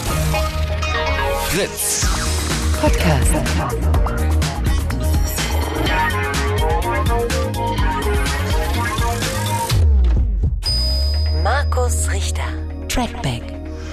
Fritz Podcast. Markus Richter. Trackback.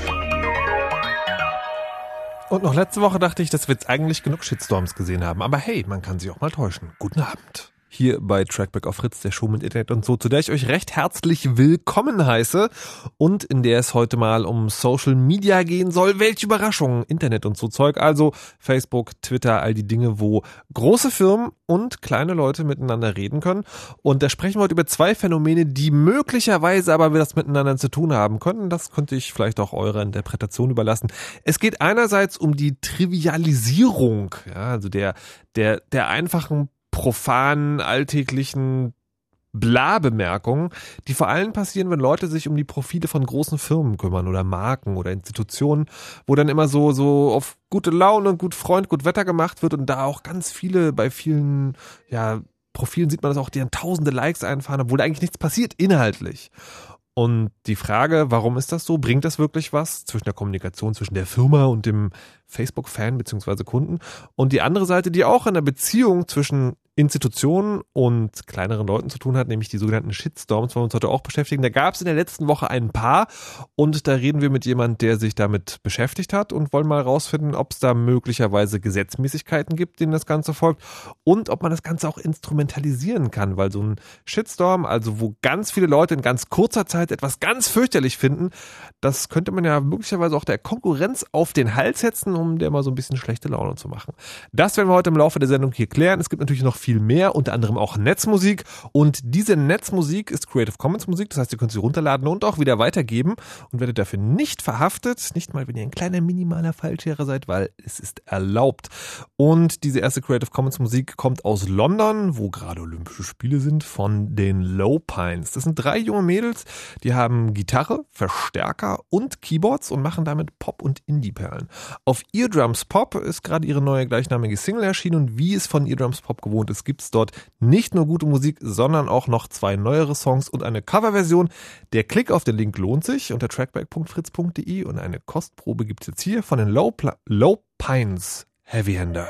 Und noch letzte Woche dachte ich, dass wir jetzt eigentlich genug Shitstorms gesehen haben. Aber hey, man kann sich auch mal täuschen. Guten Abend. Hier bei Trackback auf Fritz, der Show mit Internet und so, zu der ich euch recht herzlich willkommen heiße und in der es heute mal um Social Media gehen soll. Welche Überraschungen, Internet und so Zeug, also Facebook, Twitter, all die Dinge, wo große Firmen und kleine Leute miteinander reden können. Und da sprechen wir heute über zwei Phänomene, die möglicherweise aber das miteinander zu tun haben können. Das könnte ich vielleicht auch eurer Interpretation überlassen. Es geht einerseits um die Trivialisierung, ja, also der einfachen profanen, alltäglichen Bla-Bemerkungen, die vor allem passieren, wenn Leute sich um die Profile von großen Firmen kümmern oder Marken oder Institutionen, wo dann immer so auf gute Laune, gut Freund, gut Wetter gemacht wird und da auch ganz viele, bei vielen Profilen sieht man das auch, die dann tausende Likes einfahren, obwohl da eigentlich nichts passiert inhaltlich. Und die Frage, warum ist das so? Bringt das wirklich was zwischen der Kommunikation zwischen der Firma und dem Facebook-Fan bzw. Kunden? Und die andere Seite, die auch in der Beziehung zwischen Institutionen und kleineren Leuten zu tun hat, nämlich die sogenannten Shitstorms, wollen wir uns heute auch beschäftigen. Da gab es in der letzten Woche ein paar und da reden wir mit jemandem, der sich damit beschäftigt hat und wollen mal rausfinden, ob es da möglicherweise Gesetzmäßigkeiten gibt, denen das Ganze folgt und ob man das Ganze auch instrumentalisieren kann, weil so ein Shitstorm, also wo ganz viele Leute in ganz kurzer Zeit etwas ganz fürchterlich finden, das könnte man ja möglicherweise auch der Konkurrenz auf den Hals setzen, um der mal so ein bisschen schlechte Laune zu machen. Das werden wir heute im Laufe der Sendung hier klären. Es gibt natürlich noch viel mehr, unter anderem auch Netzmusik. Und diese Netzmusik ist Creative Commons Musik, das heißt, ihr könnt sie runterladen und auch wieder weitergeben und werdet dafür nicht verhaftet, nicht mal, wenn ihr ein kleiner minimaler Fallschere seid, weil es ist erlaubt. Und diese erste Creative Commons Musik kommt aus London, wo gerade Olympische Spiele sind, von den Low Pines. Das sind 3 junge Mädels, die haben Gitarre, Verstärker und Keyboards und machen damit Pop- und Indie-Perlen. Auf Eardrums Pop ist gerade ihre neue gleichnamige Single erschienen und wie es von Eardrums Pop gewohnt ist, gibt es dort nicht nur gute Musik, sondern auch noch 2 neuere Songs und eine Coverversion. Der Klick auf den Link lohnt sich unter trackback.fritz.de und eine Kostprobe gibt es jetzt hier von den Low Pines Heavy Hander.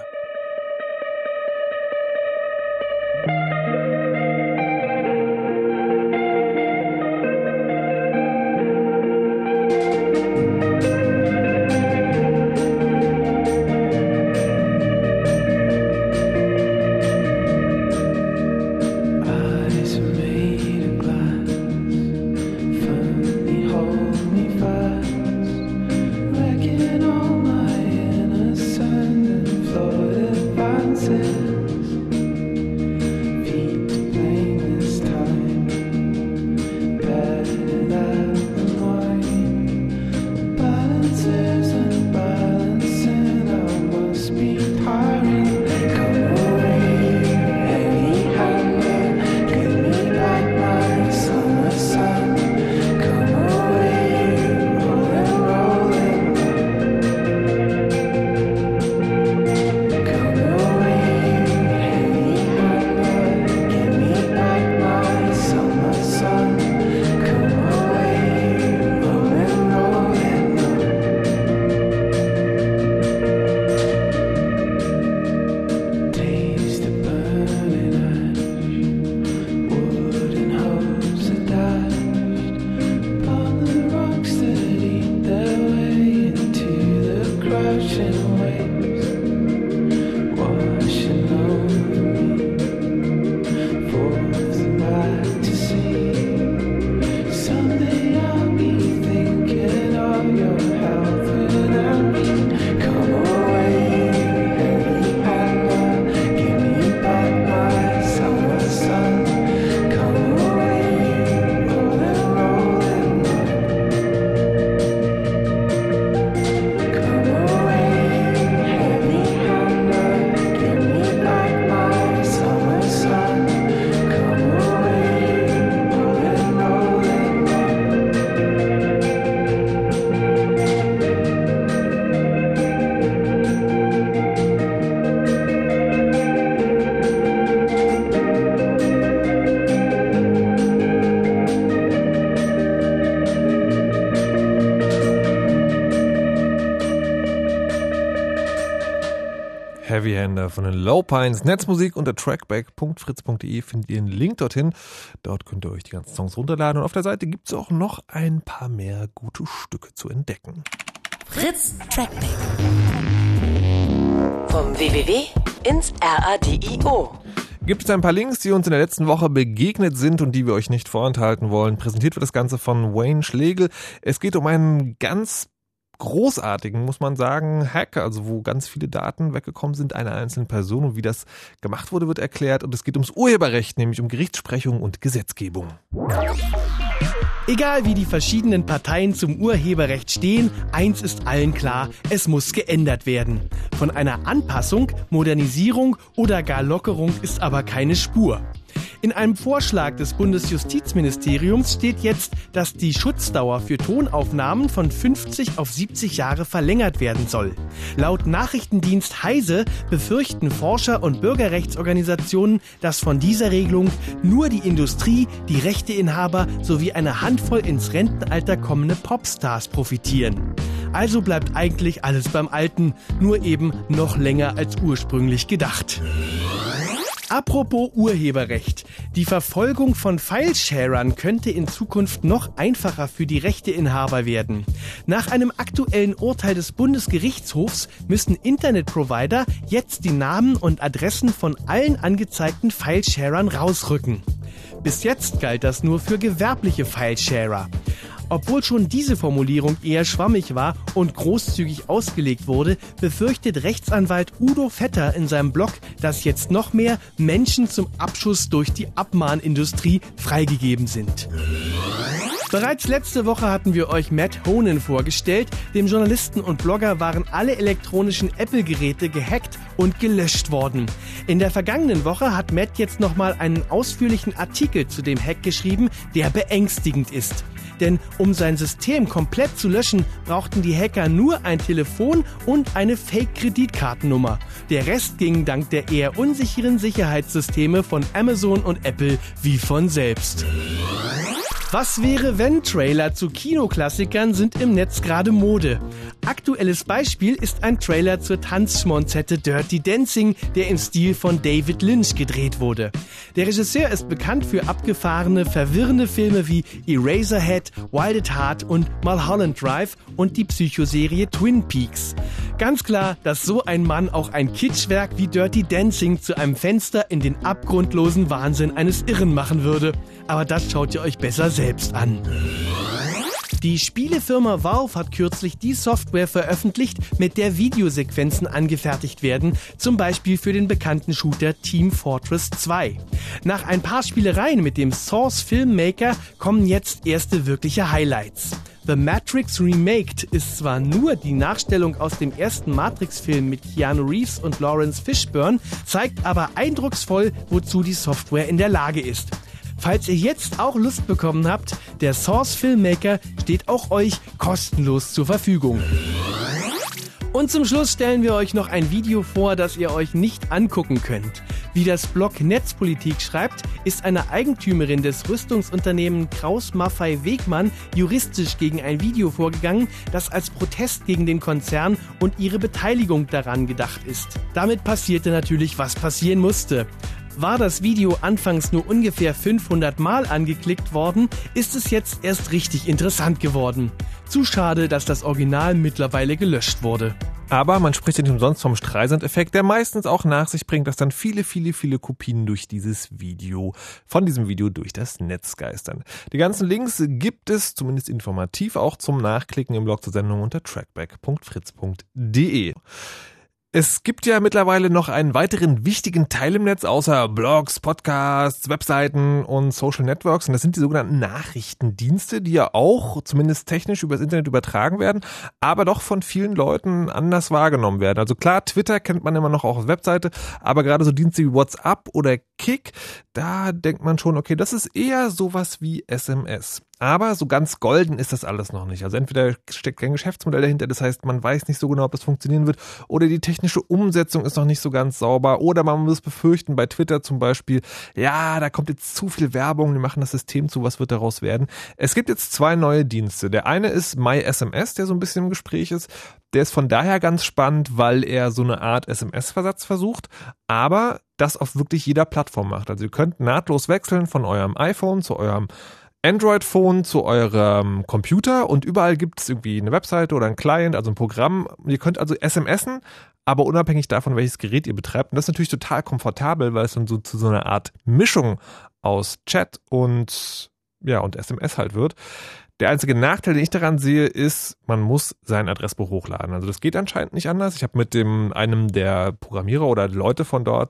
Heavy Hander von den Low Pines. Netzmusik unter trackback.fritz.de findet ihr einen Link dorthin. Dort könnt ihr euch die ganzen Songs runterladen und auf der Seite gibt es auch noch ein paar mehr gute Stücke zu entdecken. Fritz Trackback. Vom www ins RADIO. Gibt es ein paar Links, die uns in der letzten Woche begegnet sind und die wir euch nicht vorenthalten wollen. Präsentiert wird das Ganze von Wayne Schlegel. Es geht um einen ganz großartigen, muss man sagen, Hack, also wo ganz viele Daten weggekommen sind einer einzelnen Person und wie das gemacht wurde, wird erklärt. Und es geht ums Urheberrecht, nämlich um Gerichtssprechung und Gesetzgebung. Egal wie die verschiedenen Parteien zum Urheberrecht stehen, eins ist allen klar, es muss geändert werden. Von einer Anpassung, Modernisierung oder gar Lockerung ist aber keine Spur. In einem Vorschlag des Bundesjustizministeriums steht jetzt, dass die Schutzdauer für Tonaufnahmen von 50 auf 70 Jahre verlängert werden soll. Laut Nachrichtendienst Heise befürchten Forscher und Bürgerrechtsorganisationen, dass von dieser Regelung nur die Industrie, die Rechteinhaber sowie eine Handvoll ins Rentenalter kommende Popstars profitieren. Also bleibt eigentlich alles beim Alten, nur eben noch länger als ursprünglich gedacht. Apropos Urheberrecht. Die Verfolgung von Filesharern könnte in Zukunft noch einfacher für die Rechteinhaber werden. Nach einem aktuellen Urteil des Bundesgerichtshofs müssen Internetprovider jetzt die Namen und Adressen von allen angezeigten Filesharern rausrücken. Bis jetzt galt das nur für gewerbliche Filesharer. Obwohl schon diese Formulierung eher schwammig war und großzügig ausgelegt wurde, befürchtet Rechtsanwalt Udo Vetter in seinem Blog, dass jetzt noch mehr Menschen zum Abschuss durch die Abmahnindustrie freigegeben sind. Bereits letzte Woche hatten wir euch Matt Honan vorgestellt. Dem Journalisten und Blogger waren alle elektronischen Apple-Geräte gehackt und gelöscht worden. In der vergangenen Woche hat Matt jetzt nochmal einen ausführlichen Artikel zu dem Hack geschrieben, der beängstigend ist. Denn um sein System komplett zu löschen, brauchten die Hacker nur ein Telefon und eine Fake-Kreditkartennummer. Der Rest ging dank der eher unsicheren Sicherheitssysteme von Amazon und Apple wie von selbst. Was wäre, wenn Trailer zu Kinoklassikern sind im Netz gerade Mode? Aktuelles Beispiel ist ein Trailer zur Tanzschmonzette Dirty Dancing, der im Stil von David Lynch gedreht wurde. Der Regisseur ist bekannt für abgefahrene, verwirrende Filme wie Eraserhead, Wild at Heart und Mulholland Drive und die Psychoserie Twin Peaks. Ganz klar, dass so ein Mann auch ein Kitschwerk wie Dirty Dancing zu einem Fenster in den abgrundlosen Wahnsinn eines Irren machen würde. Aber das schaut ihr euch besser selbst an. Die Spielefirma Valve hat kürzlich die Software veröffentlicht, mit der Videosequenzen angefertigt werden, zum Beispiel für den bekannten Shooter Team Fortress 2. Nach ein paar Spielereien mit dem Source Filmmaker kommen jetzt erste wirkliche Highlights. The Matrix Remaked ist zwar nur die Nachstellung aus dem ersten Matrix-Film mit Keanu Reeves und Lawrence Fishburne, zeigt aber eindrucksvoll, wozu die Software in der Lage ist. Falls ihr jetzt auch Lust bekommen habt, der Source Filmmaker steht auch euch kostenlos zur Verfügung. Und zum Schluss stellen wir euch noch ein Video vor, das ihr euch nicht angucken könnt. Wie das Blog Netzpolitik schreibt, ist eine Eigentümerin des Rüstungsunternehmens Krauss-Maffei-Wegmann juristisch gegen ein Video vorgegangen, das als Protest gegen den Konzern und ihre Beteiligung daran gedacht ist. Damit passierte natürlich, was passieren musste. War das Video anfangs nur ungefähr 500 Mal angeklickt worden, ist es jetzt erst richtig interessant geworden. Zu schade, dass das Original mittlerweile gelöscht wurde. Aber man spricht ja nicht umsonst vom Streisand-Effekt, der meistens auch nach sich bringt, dass dann viele Kopien von diesem Video durch das Netz geistern. Die ganzen Links gibt es, zumindest informativ, auch zum Nachklicken im Blog zur Sendung unter trackback.fritz.de. Es gibt ja mittlerweile noch einen weiteren wichtigen Teil im Netz, außer Blogs, Podcasts, Webseiten und Social Networks. Und das sind die sogenannten Nachrichtendienste, die ja auch zumindest technisch übers Internet übertragen werden, aber doch von vielen Leuten anders wahrgenommen werden. Also klar, Twitter kennt man immer noch auch als Webseite, aber gerade so Dienste wie WhatsApp oder Kik. Da denkt man schon, okay, das ist eher sowas wie SMS. Aber so ganz golden ist das alles noch nicht. Also entweder steckt kein Geschäftsmodell dahinter, das heißt, man weiß nicht so genau, ob das funktionieren wird, oder die technische Umsetzung ist noch nicht so ganz sauber, oder man muss befürchten, bei Twitter zum Beispiel, ja, da kommt jetzt zu viel Werbung, die machen das System zu, was wird daraus werden? Es gibt jetzt 2 neue Dienste. Der eine ist MySMS, der so ein bisschen im Gespräch ist. Der ist von daher ganz spannend, weil er so eine Art SMS-Versatz versucht, aber das auf wirklich jeder Plattform macht. Also ihr könnt nahtlos wechseln von eurem iPhone zu eurem Android-Phone zu eurem Computer und überall gibt es irgendwie eine Webseite oder ein Client, also ein Programm. Ihr könnt also SMSen, aber unabhängig davon, welches Gerät ihr betreibt. Und das ist natürlich total komfortabel, weil es dann so zu so einer Art Mischung aus Chat und SMS halt wird. Der einzige Nachteil, den ich daran sehe, ist, man muss sein Adressbuch hochladen. Also das geht anscheinend nicht anders. Ich habe mit einem der Programmierer oder Leute von dort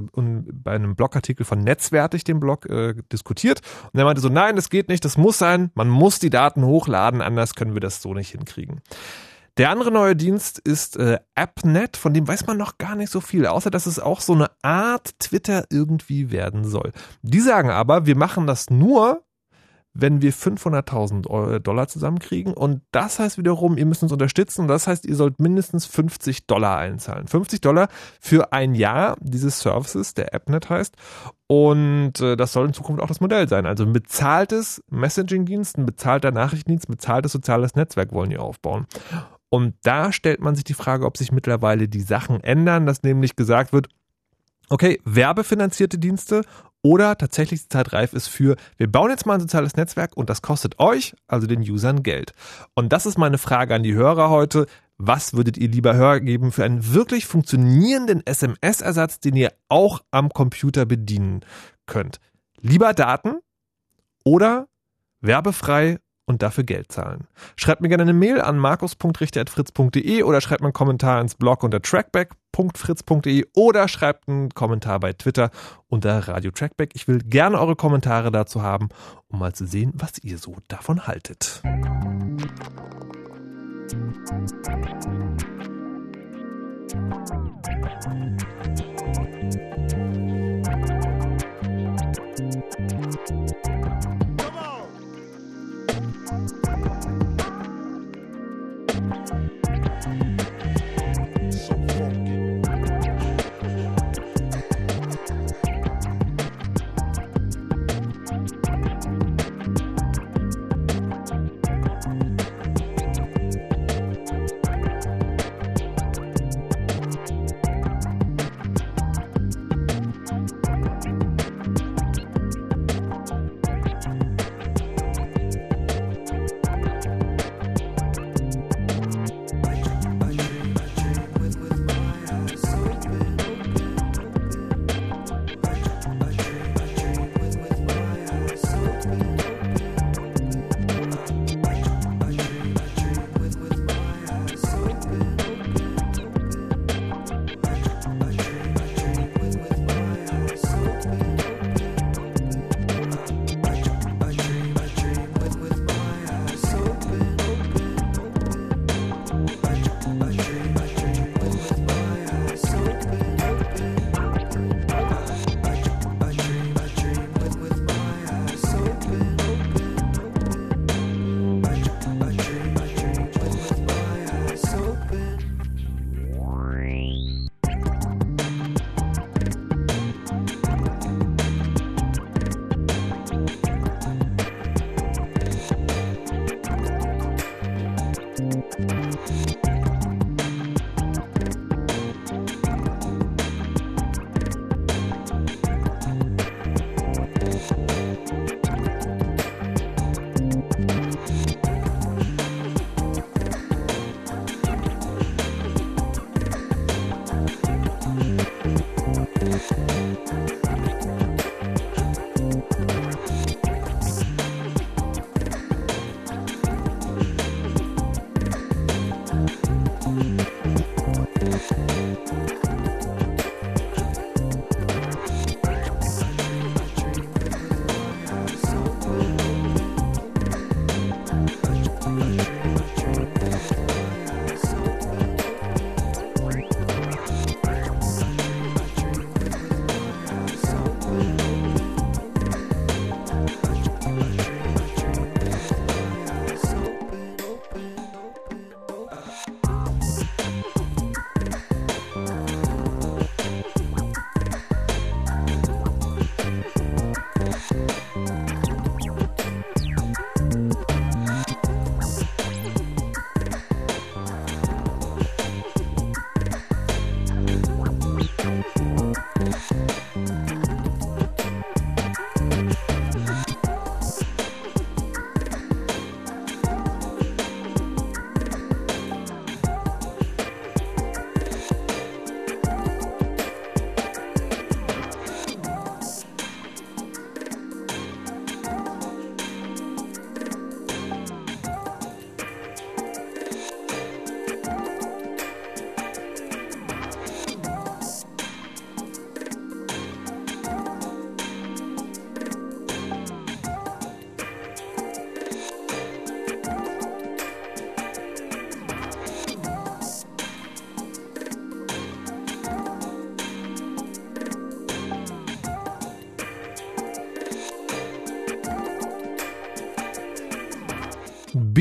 bei einem Blogartikel von Netzwertig, dem Blog, diskutiert. Und er meinte so, nein, das geht nicht, das muss sein. Man muss die Daten hochladen, anders können wir das so nicht hinkriegen. Der andere neue Dienst ist AppNet, von dem weiß man noch gar nicht so viel, außer dass es auch so eine Art Twitter irgendwie werden soll. Die sagen aber, wir machen das nur, wenn wir 500.000 Dollar zusammenkriegen und das heißt wiederum, ihr müsst uns unterstützen und das heißt, ihr sollt mindestens $50 einzahlen. $50 für ein Jahr dieses Services, der AppNet heißt, und das soll in Zukunft auch das Modell sein. Also ein bezahltes Messaging-Dienst, ein bezahlter Nachrichtendienst, ein bezahltes soziales Netzwerk wollen die aufbauen. Und da stellt man sich die Frage, ob sich mittlerweile die Sachen ändern, dass nämlich gesagt wird, okay, werbefinanzierte Dienste oder tatsächlich die Zeit reif ist für, wir bauen jetzt mal ein soziales Netzwerk und das kostet euch, also den Usern, Geld. Und das ist meine Frage an die Hörer heute. Was würdet ihr lieber hergeben für einen wirklich funktionierenden SMS-Ersatz, den ihr auch am Computer bedienen könnt? Lieber Daten oder werbefrei und dafür Geld zahlen? Schreibt mir gerne eine Mail an markus.richter@fritz.de oder schreibt mir einen Kommentar ins Blog unter trackback.fritz.de oder schreibt einen Kommentar bei Twitter unter Radio Trackback. Ich will gerne eure Kommentare dazu haben, um mal zu sehen, was ihr so davon haltet.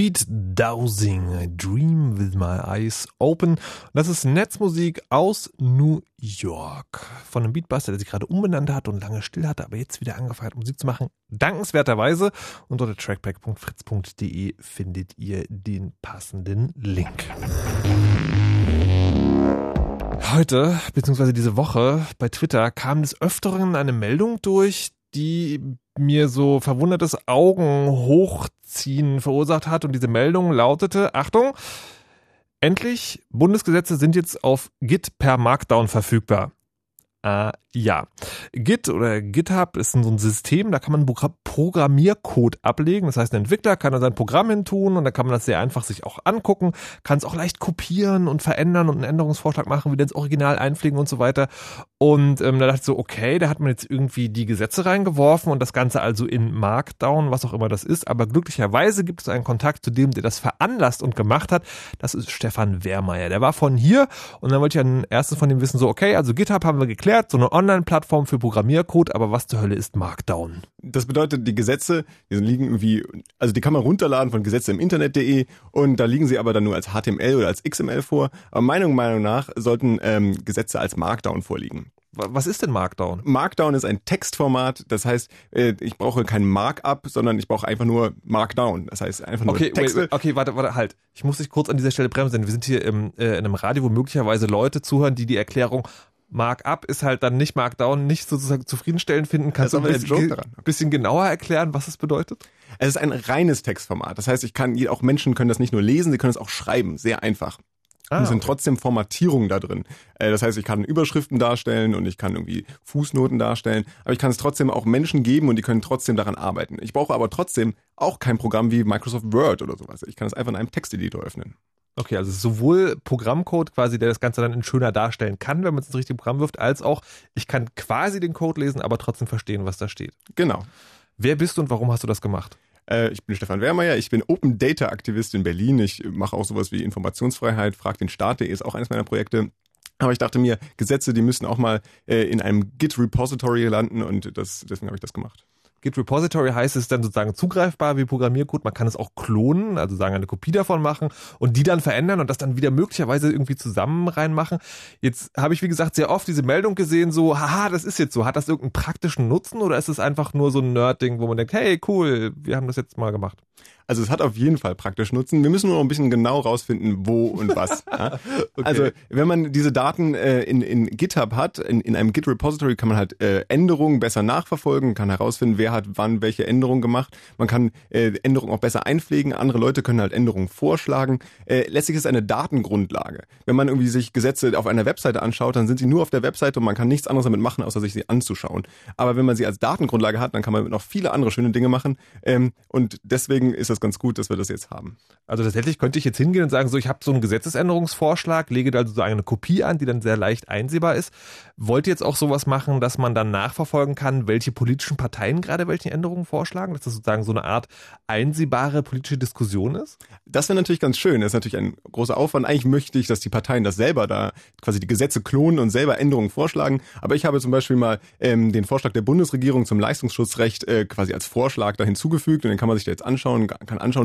Beat Dowsing, I Dream with My Eyes Open. Das ist Netzmusik aus New York von einem Beatbuster, der sich gerade umbenannt hat und lange still hatte, aber jetzt wieder angefangen hat, Musik zu machen. Dankenswerterweise. Und unter trackback.fritz.de findet ihr den passenden Link. Heute, beziehungsweise diese Woche bei Twitter, kam des Öfteren eine Meldung durch, die mir so verwundertes Augenhochziehen verursacht hat. Und diese Meldung lautete, Achtung, endlich, Bundesgesetze sind jetzt auf Git per Markdown verfügbar. Ja. Git oder GitHub ist so ein System, da kann man Programmiercode ablegen. Das heißt, ein Entwickler kann da sein Programm hin tun und da kann man das sehr einfach sich auch angucken, kann es auch leicht kopieren und verändern und einen Änderungsvorschlag machen, wieder ins Original einpflegen und so weiter. Und da dachte ich so, okay, da hat man jetzt irgendwie die Gesetze reingeworfen und das Ganze also in Markdown, was auch immer das ist. Aber glücklicherweise gibt es einen Kontakt zu dem, der das veranlasst und gemacht hat. Das ist Stefan Wehrmeier. Der war von hier und dann wollte ich dann erstens von ihm wissen, so okay, also GitHub haben wir geklärt, so eine Online-Plattform für Programmiercode, aber was zur Hölle ist Markdown? Das bedeutet, die Gesetze, die liegen irgendwie, also die kann man runterladen von Gesetze im Internet.de und da liegen sie aber dann nur als HTML oder als XML vor. Aber meiner Meinung nach sollten Gesetze als Markdown vorliegen. Was ist denn Markdown? Markdown ist ein Textformat, das heißt, ich brauche kein Markup, sondern ich brauche einfach nur Markdown. Das heißt einfach nur Texte. Okay, warte, halt. Ich muss dich kurz an dieser Stelle bremsen. Wir sind hier in einem Radio, wo möglicherweise Leute zuhören, die Erklärung Markup ist halt dann nicht Markdown, nicht sozusagen zufriedenstellend finden. Kannst du ein bisschen genauer erklären, was es bedeutet? Es ist ein reines Textformat. Das heißt, auch Menschen können das nicht nur lesen, sie können es auch schreiben. Sehr einfach. Und es sind trotzdem Formatierungen da drin. Das heißt, ich kann Überschriften darstellen und ich kann irgendwie Fußnoten darstellen, aber ich kann es trotzdem auch Menschen geben und die können trotzdem daran arbeiten. Ich brauche aber trotzdem auch kein Programm wie Microsoft Word oder sowas. Ich kann es einfach in einem Texteditor öffnen. Okay, also sowohl Programmcode quasi, der das Ganze dann in schöner darstellen kann, wenn man es ins richtige Programm wirft, als auch, ich kann quasi den Code lesen, aber trotzdem verstehen, was da steht. Genau. Wer bist du und warum hast du das gemacht? Ich bin Stefan Wehrmeier, ich bin Open Data Aktivist in Berlin. Ich mache auch sowas wie Informationsfreiheit, frag den Staat.de ist auch eines meiner Projekte. Aber ich dachte mir, Gesetze, die müssen auch mal in einem Git-Repository landen und deswegen habe ich das gemacht. Git Repository heißt, es ist dann sozusagen zugreifbar wie Programmiercode. Man kann es auch klonen, also sagen eine Kopie davon machen und die dann verändern und das dann wieder möglicherweise irgendwie zusammen reinmachen. Jetzt habe ich, wie gesagt, sehr oft diese Meldung gesehen, so, haha, das ist jetzt so. Hat das irgendeinen praktischen Nutzen oder ist es einfach nur so ein Nerd-Ding, wo man denkt, hey, cool, wir haben das jetzt mal gemacht? Also es hat auf jeden Fall praktischen Nutzen. Wir müssen nur noch ein bisschen genau rausfinden, wo und was. Ja? Okay. Also wenn man diese Daten in GitHub hat, in einem Git-Repository kann man halt Änderungen besser nachverfolgen, kann herausfinden, wer hat wann welche Änderungen gemacht. Man kann Änderungen auch besser einpflegen. Andere Leute können halt Änderungen vorschlagen. Letztlich ist es eine Datengrundlage. Wenn man irgendwie sich Gesetze auf einer Webseite anschaut, dann sind sie nur auf der Webseite und man kann nichts anderes damit machen, außer sich sie anzuschauen. Aber wenn man sie als Datengrundlage hat, dann kann man noch viele andere schöne Dinge machen. Und deswegen ist das ganz gut, dass wir das jetzt haben. Also tatsächlich könnte ich jetzt hingehen und sagen, so ich habe so einen Gesetzesänderungsvorschlag, lege da also so eine Kopie an, die dann sehr leicht einsehbar ist. Wollt ihr jetzt auch sowas machen, dass man dann nachverfolgen kann, welche politischen Parteien gerade welche Änderungen vorschlagen, dass das sozusagen so eine Art einsehbare politische Diskussion ist? Das wäre natürlich ganz schön. Das ist natürlich ein großer Aufwand. Eigentlich möchte ich, dass die Parteien das selber da quasi die Gesetze klonen und selber Änderungen vorschlagen. Aber ich habe zum Beispiel mal den Vorschlag der Bundesregierung zum Leistungsschutzrecht quasi als Vorschlag da hinzugefügt und den kann man sich da jetzt anschauen, kann anschauen,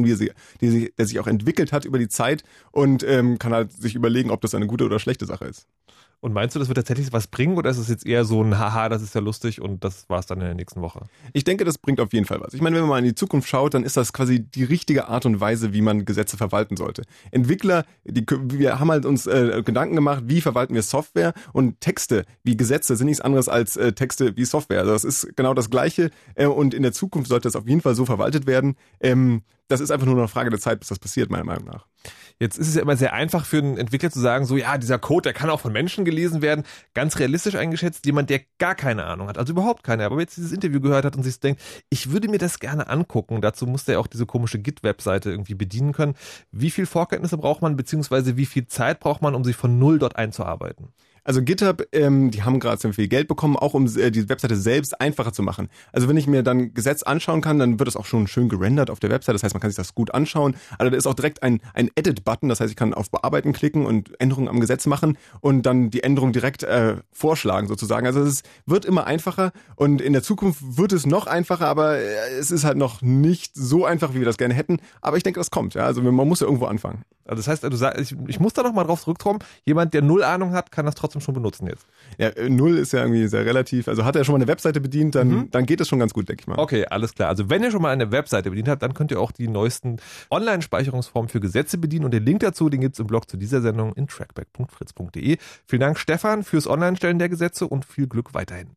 der sich auch entwickelt hat über die Zeit und kann halt sich überlegen, ob das eine gute oder schlechte Sache ist. Und meinst du, das wird tatsächlich was bringen oder ist es jetzt eher so ein Haha, das ist ja lustig und das war's dann in der nächsten Woche? Ich denke, das bringt auf jeden Fall was. Ich meine, wenn man mal in die Zukunft schaut, dann ist das quasi die richtige Art und Weise, wie man Gesetze verwalten sollte. Entwickler, wir haben halt uns Gedanken gemacht, wie verwalten wir Software und Texte wie Gesetze sind nichts anderes als Texte wie Software. Also das ist genau das Gleiche und in der Zukunft sollte das auf jeden Fall so verwaltet werden. Das ist einfach nur eine Frage der Zeit, bis das passiert, meiner Meinung nach. Jetzt ist es ja immer sehr einfach für einen Entwickler zu sagen, so ja, dieser Code, der kann auch von Menschen gelesen werden. Ganz realistisch eingeschätzt, jemand, der gar keine Ahnung hat, also überhaupt keine, aber jetzt dieses Interview gehört hat und sich denkt, ich würde mir das gerne angucken. Dazu muss der auch diese komische Git-Webseite irgendwie bedienen können. Wie viel Vorkenntnisse braucht man, beziehungsweise wie viel Zeit braucht man, um sich von null dort einzuarbeiten? Also GitHub, die haben gerade sehr viel Geld bekommen, auch um die Webseite selbst einfacher zu machen. Also wenn ich mir dann Gesetz anschauen kann, dann wird es auch schon schön gerendert auf der Webseite. Das heißt, man kann sich das gut anschauen. Also da ist auch direkt ein Edit-Button. Das heißt, ich kann auf Bearbeiten klicken und Änderungen am Gesetz machen und dann die Änderung direkt vorschlagen sozusagen. Also es wird immer einfacher und in der Zukunft wird es noch einfacher, aber es ist halt noch nicht so einfach, wie wir das gerne hätten. Aber ich denke, das kommt. Ja? Also man muss ja irgendwo anfangen. Also das heißt, du sagst, ich muss da noch mal drauf zurückkommen. Jemand, der null Ahnung hat, kann das trotzdem schon benutzen jetzt. Ja, null ist ja irgendwie sehr relativ. Also hat er schon mal eine Webseite bedient, dann geht es schon ganz gut, denke ich mal. Okay, alles klar. Also wenn ihr schon mal eine Webseite bedient habt, dann könnt ihr auch die neuesten Online-Speicherungsformen für Gesetze bedienen. Und den Link dazu, den gibt's im Blog zu dieser Sendung in trackback.fritz.de. Vielen Dank, Stefan, fürs Online-Stellen der Gesetze und viel Glück weiterhin.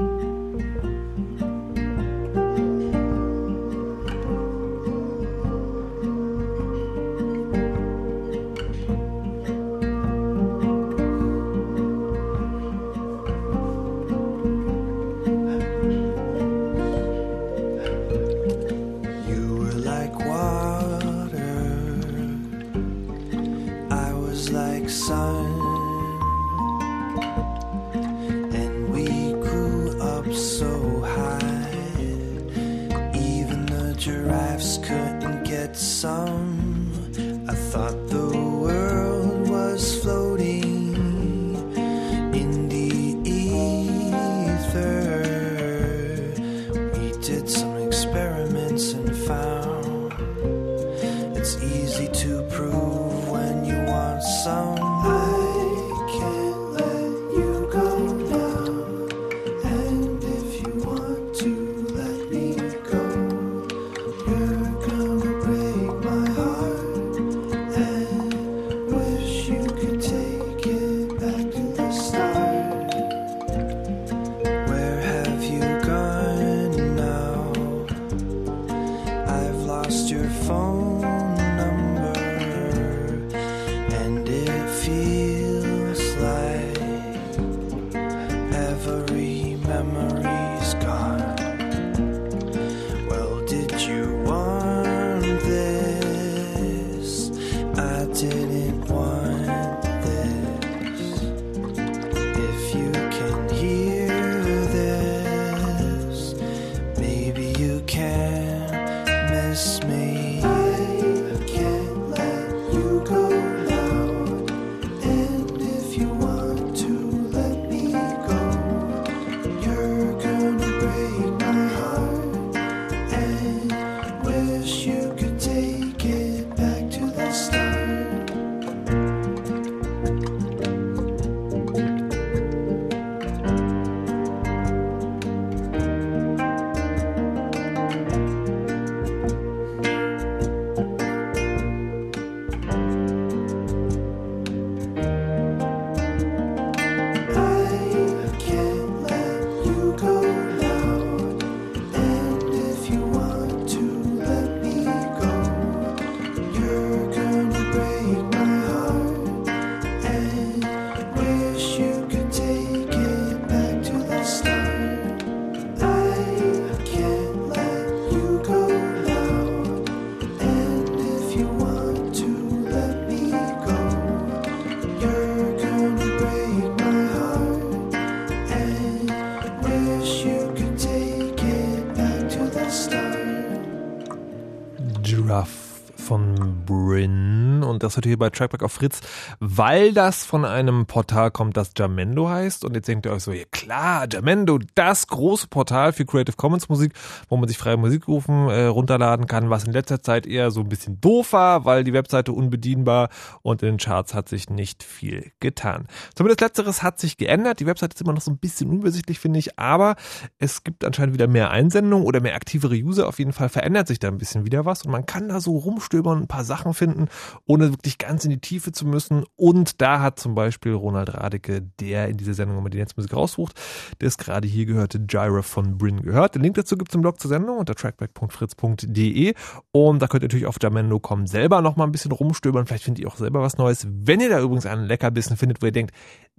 Von Bryn und das hört ihr hier bei Trackback auf Fritz, weil das von einem Portal kommt, das Jamendo heißt und jetzt denkt ihr euch so, ja klar, Jamendo, das große Portal für Creative Commons Musik, wo man sich freie Musik runterladen kann, was in letzter Zeit eher so ein bisschen doof war, weil die Webseite unbedienbar und in den Charts hat sich nicht viel getan. Zumindest Letzteres hat sich geändert, die Webseite ist immer noch so ein bisschen unübersichtlich, finde ich, aber es gibt anscheinend wieder mehr Einsendungen oder mehr aktivere User, auf jeden Fall verändert sich da ein bisschen wieder was und man kann da so rumstöbern, ein paar Sachen finden, ohne wirklich ganz in die Tiefe zu müssen. Und da hat zum Beispiel Ronald Radeke, der in dieser Sendung immer die Netzmusik raussucht, das gerade hier gehörte Giraffe von Bryn gehört. Den Link dazu gibt es im Blog zur Sendung unter trackback.fritz.de und da könnt ihr natürlich auf Jamendo.com selber noch mal ein bisschen rumstöbern. Vielleicht findet ihr auch selber was Neues. Wenn ihr da übrigens einen Leckerbissen findet, wo ihr denkt,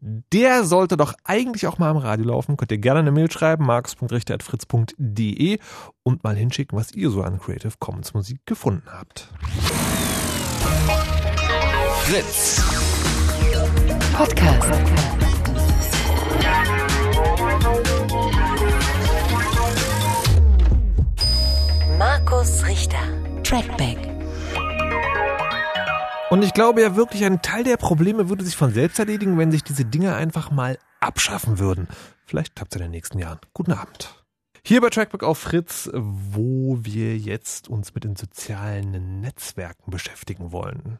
der sollte doch eigentlich auch mal im Radio laufen, könnt ihr gerne eine Mail schreiben, markus.richter@fritz.de und mal hinschicken, was ihr so an Creative Commons Musik gefunden habt. Fritz Podcast. Markus Richter. Trackback. Und ich glaube ja wirklich, ein Teil der Probleme würde sich von selbst erledigen, wenn sich diese Dinge einfach mal abschaffen würden. Vielleicht klappt es in den nächsten Jahren. Guten Abend. Hier bei Trackback auf Fritz, wo wir jetzt uns mit den sozialen Netzwerken beschäftigen wollen.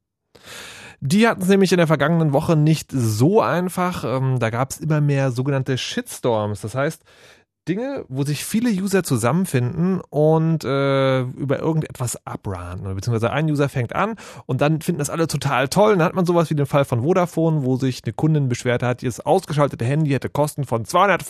Die hatten es nämlich in der vergangenen Woche nicht so einfach. Da gab es immer mehr sogenannte Shitstorms. Das heißt, Dinge, wo sich viele User zusammenfinden und über irgendetwas abranten. Beziehungsweise ein User fängt an und dann finden das alle total toll. Dann hat man sowas wie den Fall von Vodafone, wo sich eine Kundin beschwert hat, ihr ausgeschaltete Handy hätte Kosten von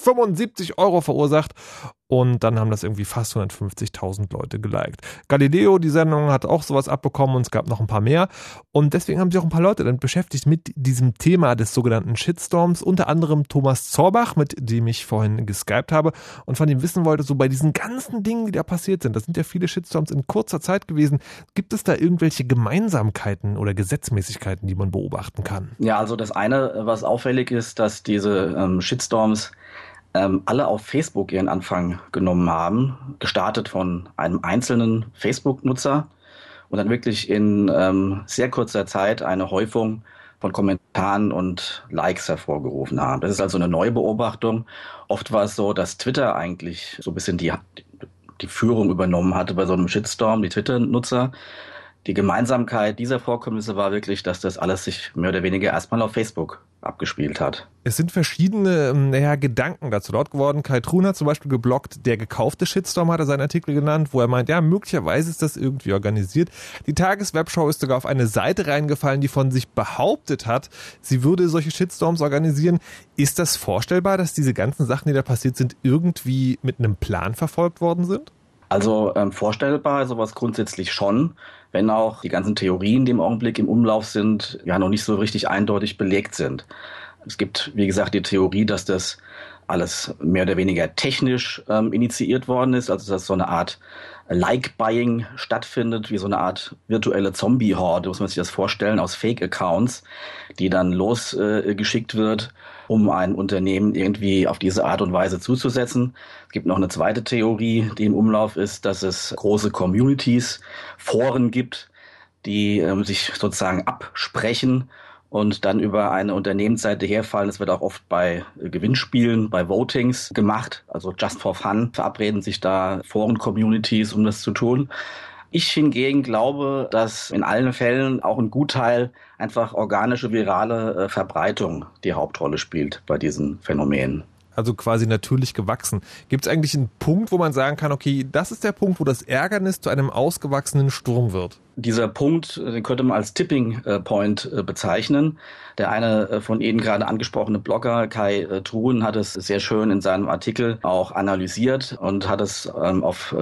275 € verursacht. Und dann haben das irgendwie fast 150.000 Leute geliked. Galileo, die Sendung, hat auch sowas abbekommen und es gab noch ein paar mehr. Und deswegen haben sich auch ein paar Leute dann beschäftigt mit diesem Thema des sogenannten Shitstorms. Unter anderem Thomas Zorbach, mit dem ich vorhin geskypt habe und von ihm wissen wollte, so bei diesen ganzen Dingen, die da passiert sind, das sind ja viele Shitstorms in kurzer Zeit gewesen, gibt es da irgendwelche Gemeinsamkeiten oder Gesetzmäßigkeiten, die man beobachten kann? Ja, also das eine, was auffällig ist, dass diese Shitstorms alle auf Facebook ihren Anfang genommen haben, gestartet von einem einzelnen Facebook-Nutzer und dann wirklich in sehr kurzer Zeit eine Häufung von Kommentaren und Likes hervorgerufen haben. Das ist also eine neue Beobachtung. Oft war es so, dass Twitter eigentlich so ein bisschen die Führung übernommen hatte bei so einem Shitstorm, die Twitter-Nutzer. Die Gemeinsamkeit dieser Vorkommnisse war wirklich, dass das alles sich mehr oder weniger erstmal auf Facebook abgespielt hat. Es sind verschiedene Gedanken dazu laut geworden. Kai Truhn hat zum Beispiel geblockt, der gekaufte Shitstorm hat er seinen Artikel genannt, wo er meint, ja, möglicherweise ist das irgendwie organisiert. Die Tageswebschau ist sogar auf eine Seite reingefallen, die von sich behauptet hat, sie würde solche Shitstorms organisieren. Ist das vorstellbar, dass diese ganzen Sachen, die da passiert sind, irgendwie mit einem Plan verfolgt worden sind? Also vorstellbar, sowas grundsätzlich schon, wenn auch die ganzen Theorien, die im Augenblick im Umlauf sind, ja noch nicht so richtig eindeutig belegt sind. Es gibt, wie gesagt, die Theorie, dass das alles mehr oder weniger technisch initiiert worden ist, also dass so eine Art Like-Buying stattfindet, wie so eine Art virtuelle Zombie-Horde, muss man sich das vorstellen, aus Fake-Accounts, die dann losgeschickt wird, um ein Unternehmen irgendwie auf diese Art und Weise zuzusetzen. Es gibt noch eine zweite Theorie, die im Umlauf ist, dass es große Communities, Foren gibt, die sich sozusagen absprechen und dann über eine Unternehmensseite herfallen. Das wird auch oft bei Gewinnspielen, bei Votings gemacht. Also just for fun verabreden sich da Foren-Communities, um das zu tun. Ich hingegen glaube, dass in allen Fällen auch ein Gutteil einfach organische, virale Verbreitung die Hauptrolle spielt bei diesen Phänomenen. Also quasi natürlich gewachsen. Gibt es eigentlich einen Punkt, wo man sagen kann, okay, das ist der Punkt, wo das Ärgernis zu einem ausgewachsenen Sturm wird? Dieser Punkt, den könnte man als Tipping Point bezeichnen. Der eine von Ihnen gerade angesprochene Blogger, Kai Truhn, hat es sehr schön in seinem Artikel auch analysiert und hat es auf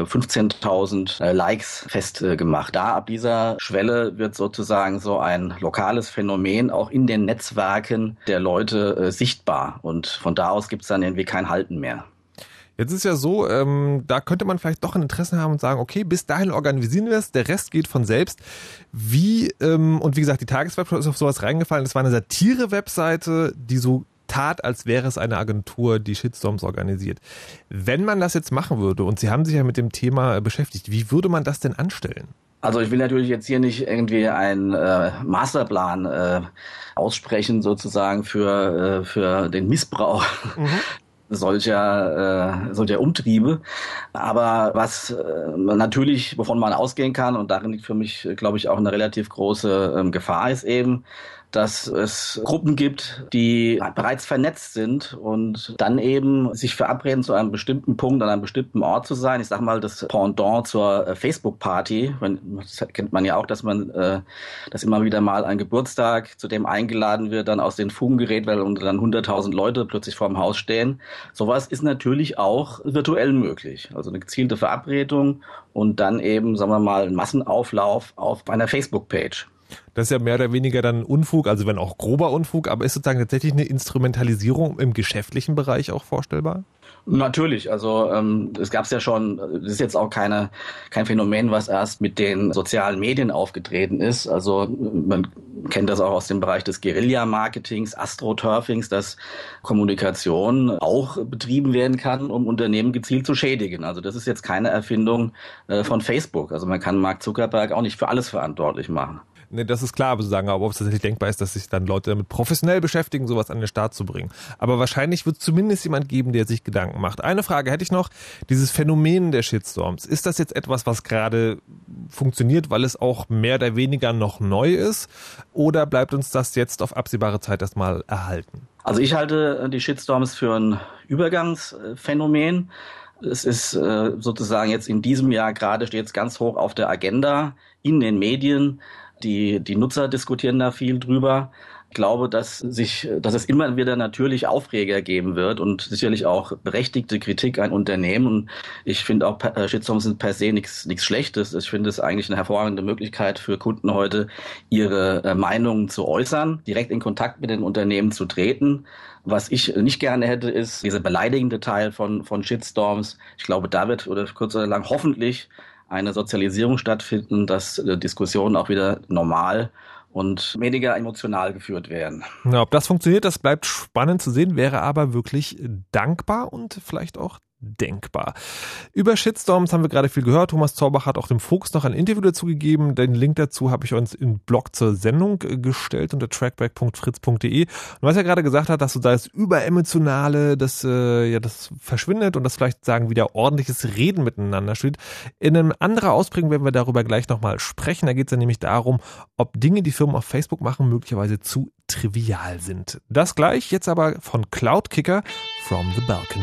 15.000 Likes festgemacht. Da ab dieser Schwelle wird sozusagen so ein lokales Phänomen auch in den Netzwerken der Leute sichtbar. Und von da aus gibt es dann irgendwie kein Halten mehr. Jetzt ist ja so, da könnte man vielleicht doch ein Interesse haben und sagen, okay, bis dahin organisieren wir es, der Rest geht von selbst. Und wie gesagt, die Tageswebschau ist auf sowas reingefallen, das war eine Satire-Webseite, die so tat, als wäre es eine Agentur, die Shitstorms organisiert. Wenn man das jetzt machen würde, und Sie haben sich ja mit dem Thema beschäftigt, wie würde man das denn anstellen? Also ich will natürlich jetzt hier nicht irgendwie einen Masterplan aussprechen, sozusagen für den Missbrauch solcher Umtriebe. Aber was natürlich, wovon man ausgehen kann, und darin liegt für mich, glaube ich, auch eine relativ große Gefahr, ist eben, dass es Gruppen gibt, die bereits vernetzt sind und dann eben sich verabreden, zu einem bestimmten Punkt an einem bestimmten Ort zu sein. Ich sage mal, das Pendant zur Facebook-Party. Das kennt man ja auch, dass immer wieder mal ein Geburtstag, zu dem eingeladen wird, dann aus den Fugen gerät, weil dann 100.000 Leute plötzlich vor dem Haus stehen. Sowas ist natürlich auch virtuell möglich. Also eine gezielte Verabredung und dann eben, sagen wir mal, ein Massenauflauf auf einer Facebook-Page. Das ist ja mehr oder weniger dann Unfug, also wenn auch grober Unfug, aber ist sozusagen tatsächlich eine Instrumentalisierung im geschäftlichen Bereich auch vorstellbar? Natürlich, also es gab es ja schon, das ist jetzt auch kein Phänomen, was erst mit den sozialen Medien aufgetreten ist. Also man kennt das auch aus dem Bereich des Guerilla-Marketings, Astroturfings, dass Kommunikation auch betrieben werden kann, um Unternehmen gezielt zu schädigen. Also das ist jetzt keine Erfindung von Facebook. Also man kann Mark Zuckerberg auch nicht für alles verantwortlich machen. Ne, das ist klar, aber ob es tatsächlich denkbar ist, dass sich dann Leute damit professionell beschäftigen, sowas an den Start zu bringen. Aber wahrscheinlich wird es zumindest jemand geben, der sich Gedanken macht. Eine Frage hätte ich noch, dieses Phänomen der Shitstorms, ist das jetzt etwas, was gerade funktioniert, weil es auch mehr oder weniger noch neu ist? Oder bleibt uns das jetzt auf absehbare Zeit erstmal erhalten? Also ich halte die Shitstorms für ein Übergangsphänomen. Es ist sozusagen jetzt in diesem Jahr gerade, steht es ganz hoch auf der Agenda in den Medien. Die Nutzer diskutieren da viel drüber. Ich glaube, dass es immer wieder natürlich Aufreger geben wird und sicherlich auch berechtigte Kritik an Unternehmen. Und ich finde auch, Shitstorms sind per se nichts Schlechtes. Ich finde es eigentlich eine hervorragende Möglichkeit für Kunden heute, ihre Meinungen zu äußern, direkt in Kontakt mit den Unternehmen zu treten. Was ich nicht gerne hätte, ist dieser beleidigende Teil von Shitstorms. Ich glaube, da wird oder kurz oder lang hoffentlich eine Sozialisierung stattfinden, dass Diskussionen auch wieder normal und weniger emotional geführt werden. Na, ob das funktioniert, das bleibt spannend zu sehen, wäre aber wirklich dankbar und vielleicht auch denkbar. Über Shitstorms haben wir gerade viel gehört. Thomas Zorbach hat auch dem Fuchs noch ein Interview dazu gegeben. Den Link dazu habe ich uns im Blog zur Sendung gestellt unter trackback.fritz.de. Und was er gerade gesagt hat, dass so das Überemotionale, das verschwindet und das vielleicht sagen wieder ordentliches Reden miteinander steht. In einem anderen Ausprägung werden wir darüber gleich nochmal sprechen. Da geht es dann nämlich darum, ob Dinge, die Firmen auf Facebook machen, möglicherweise zu trivial sind. Das gleich, jetzt aber von Cloudkicker from the Balcony.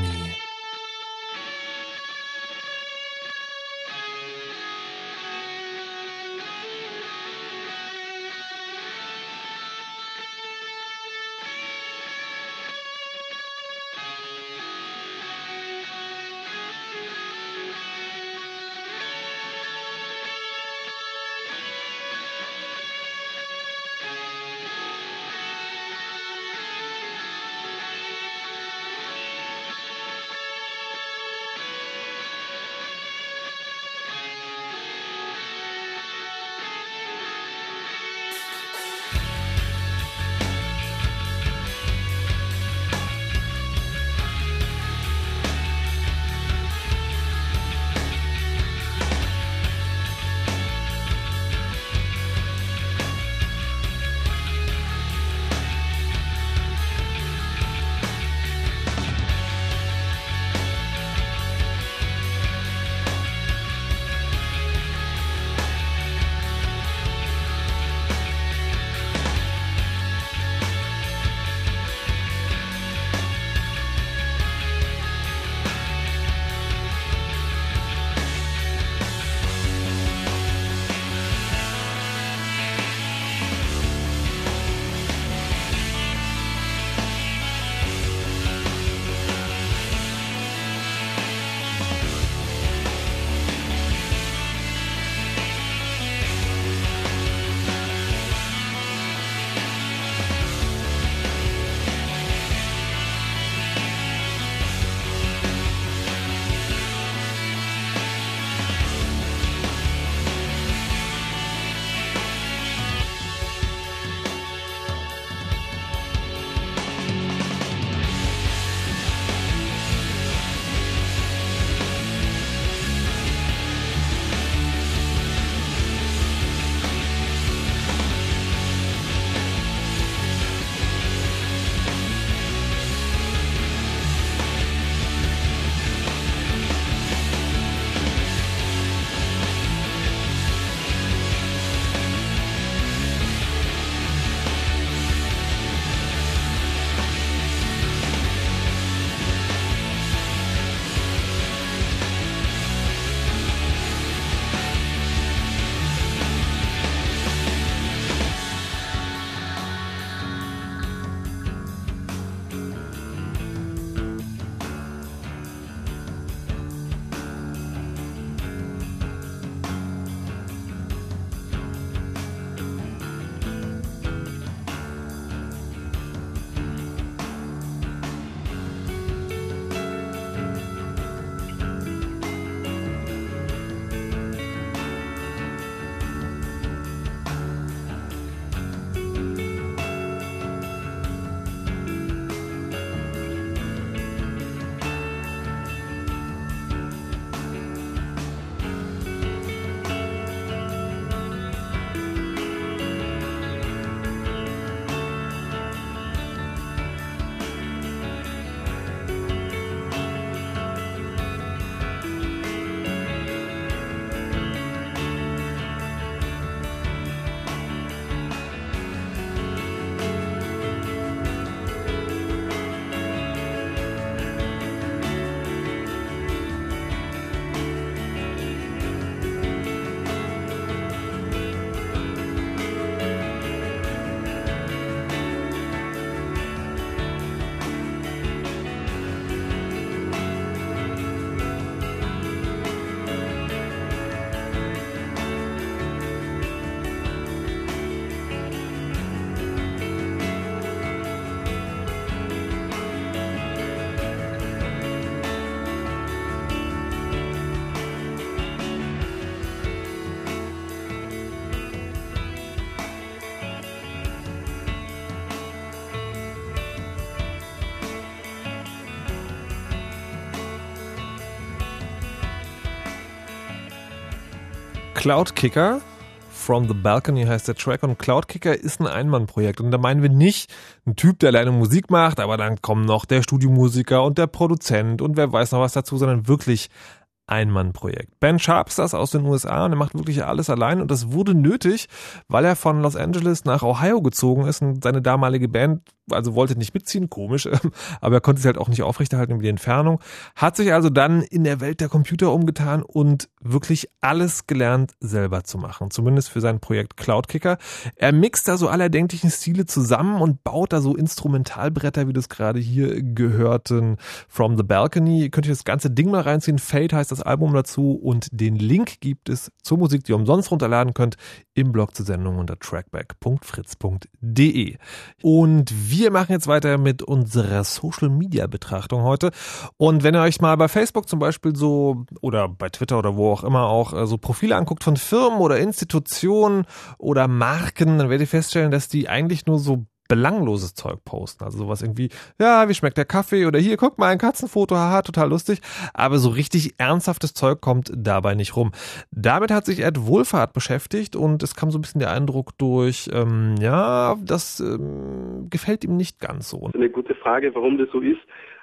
Cloudkicker. From the Balcony heißt der Track und Cloudkicker ist ein Einmannprojekt und da meinen wir nicht ein Typ, der alleine Musik macht, aber dann kommen noch der Studiomusiker und der Produzent und wer weiß noch was dazu, sondern wirklich Einmannprojekt. Ben Sharpstars aus den USA und er macht wirklich alles allein und das wurde nötig, weil er von Los Angeles nach Ohio gezogen ist und seine damalige Band wollte nicht mitziehen, komisch, aber er konnte sie halt auch nicht aufrechterhalten über die Entfernung, hat sich also dann in der Welt der Computer umgetan und wirklich alles gelernt selber zu machen, zumindest für sein Projekt Cloudkicker. Er mixt da so alle erdenklichen Stile zusammen und baut da so Instrumentalbretter, wie das gerade hier gehörten From the Balcony. Ihr könnt euch das ganze Ding mal reinziehen, Fate heißt das Album dazu und den Link gibt es zur Musik, die ihr umsonst runterladen könnt, im Blog zur Sendung unter trackback.fritz.de. Und wir machen jetzt weiter mit unserer Social-Media-Betrachtung heute. Und wenn ihr euch mal bei Facebook zum Beispiel so oder bei Twitter oder wo auch immer auch so Profile anguckt von Firmen oder Institutionen oder Marken, dann werdet ihr feststellen, dass die eigentlich nur so belangloses Zeug posten. Also sowas irgendwie, ja, wie schmeckt der Kaffee oder hier, guck mal, ein Katzenfoto, haha, total lustig. Aber so richtig ernsthaftes Zeug kommt dabei nicht rum. Damit hat sich Ed Wohlfahrt beschäftigt und es kam so ein bisschen der Eindruck durch, das gefällt ihm nicht ganz so. Eine gute Frage, warum das so ist.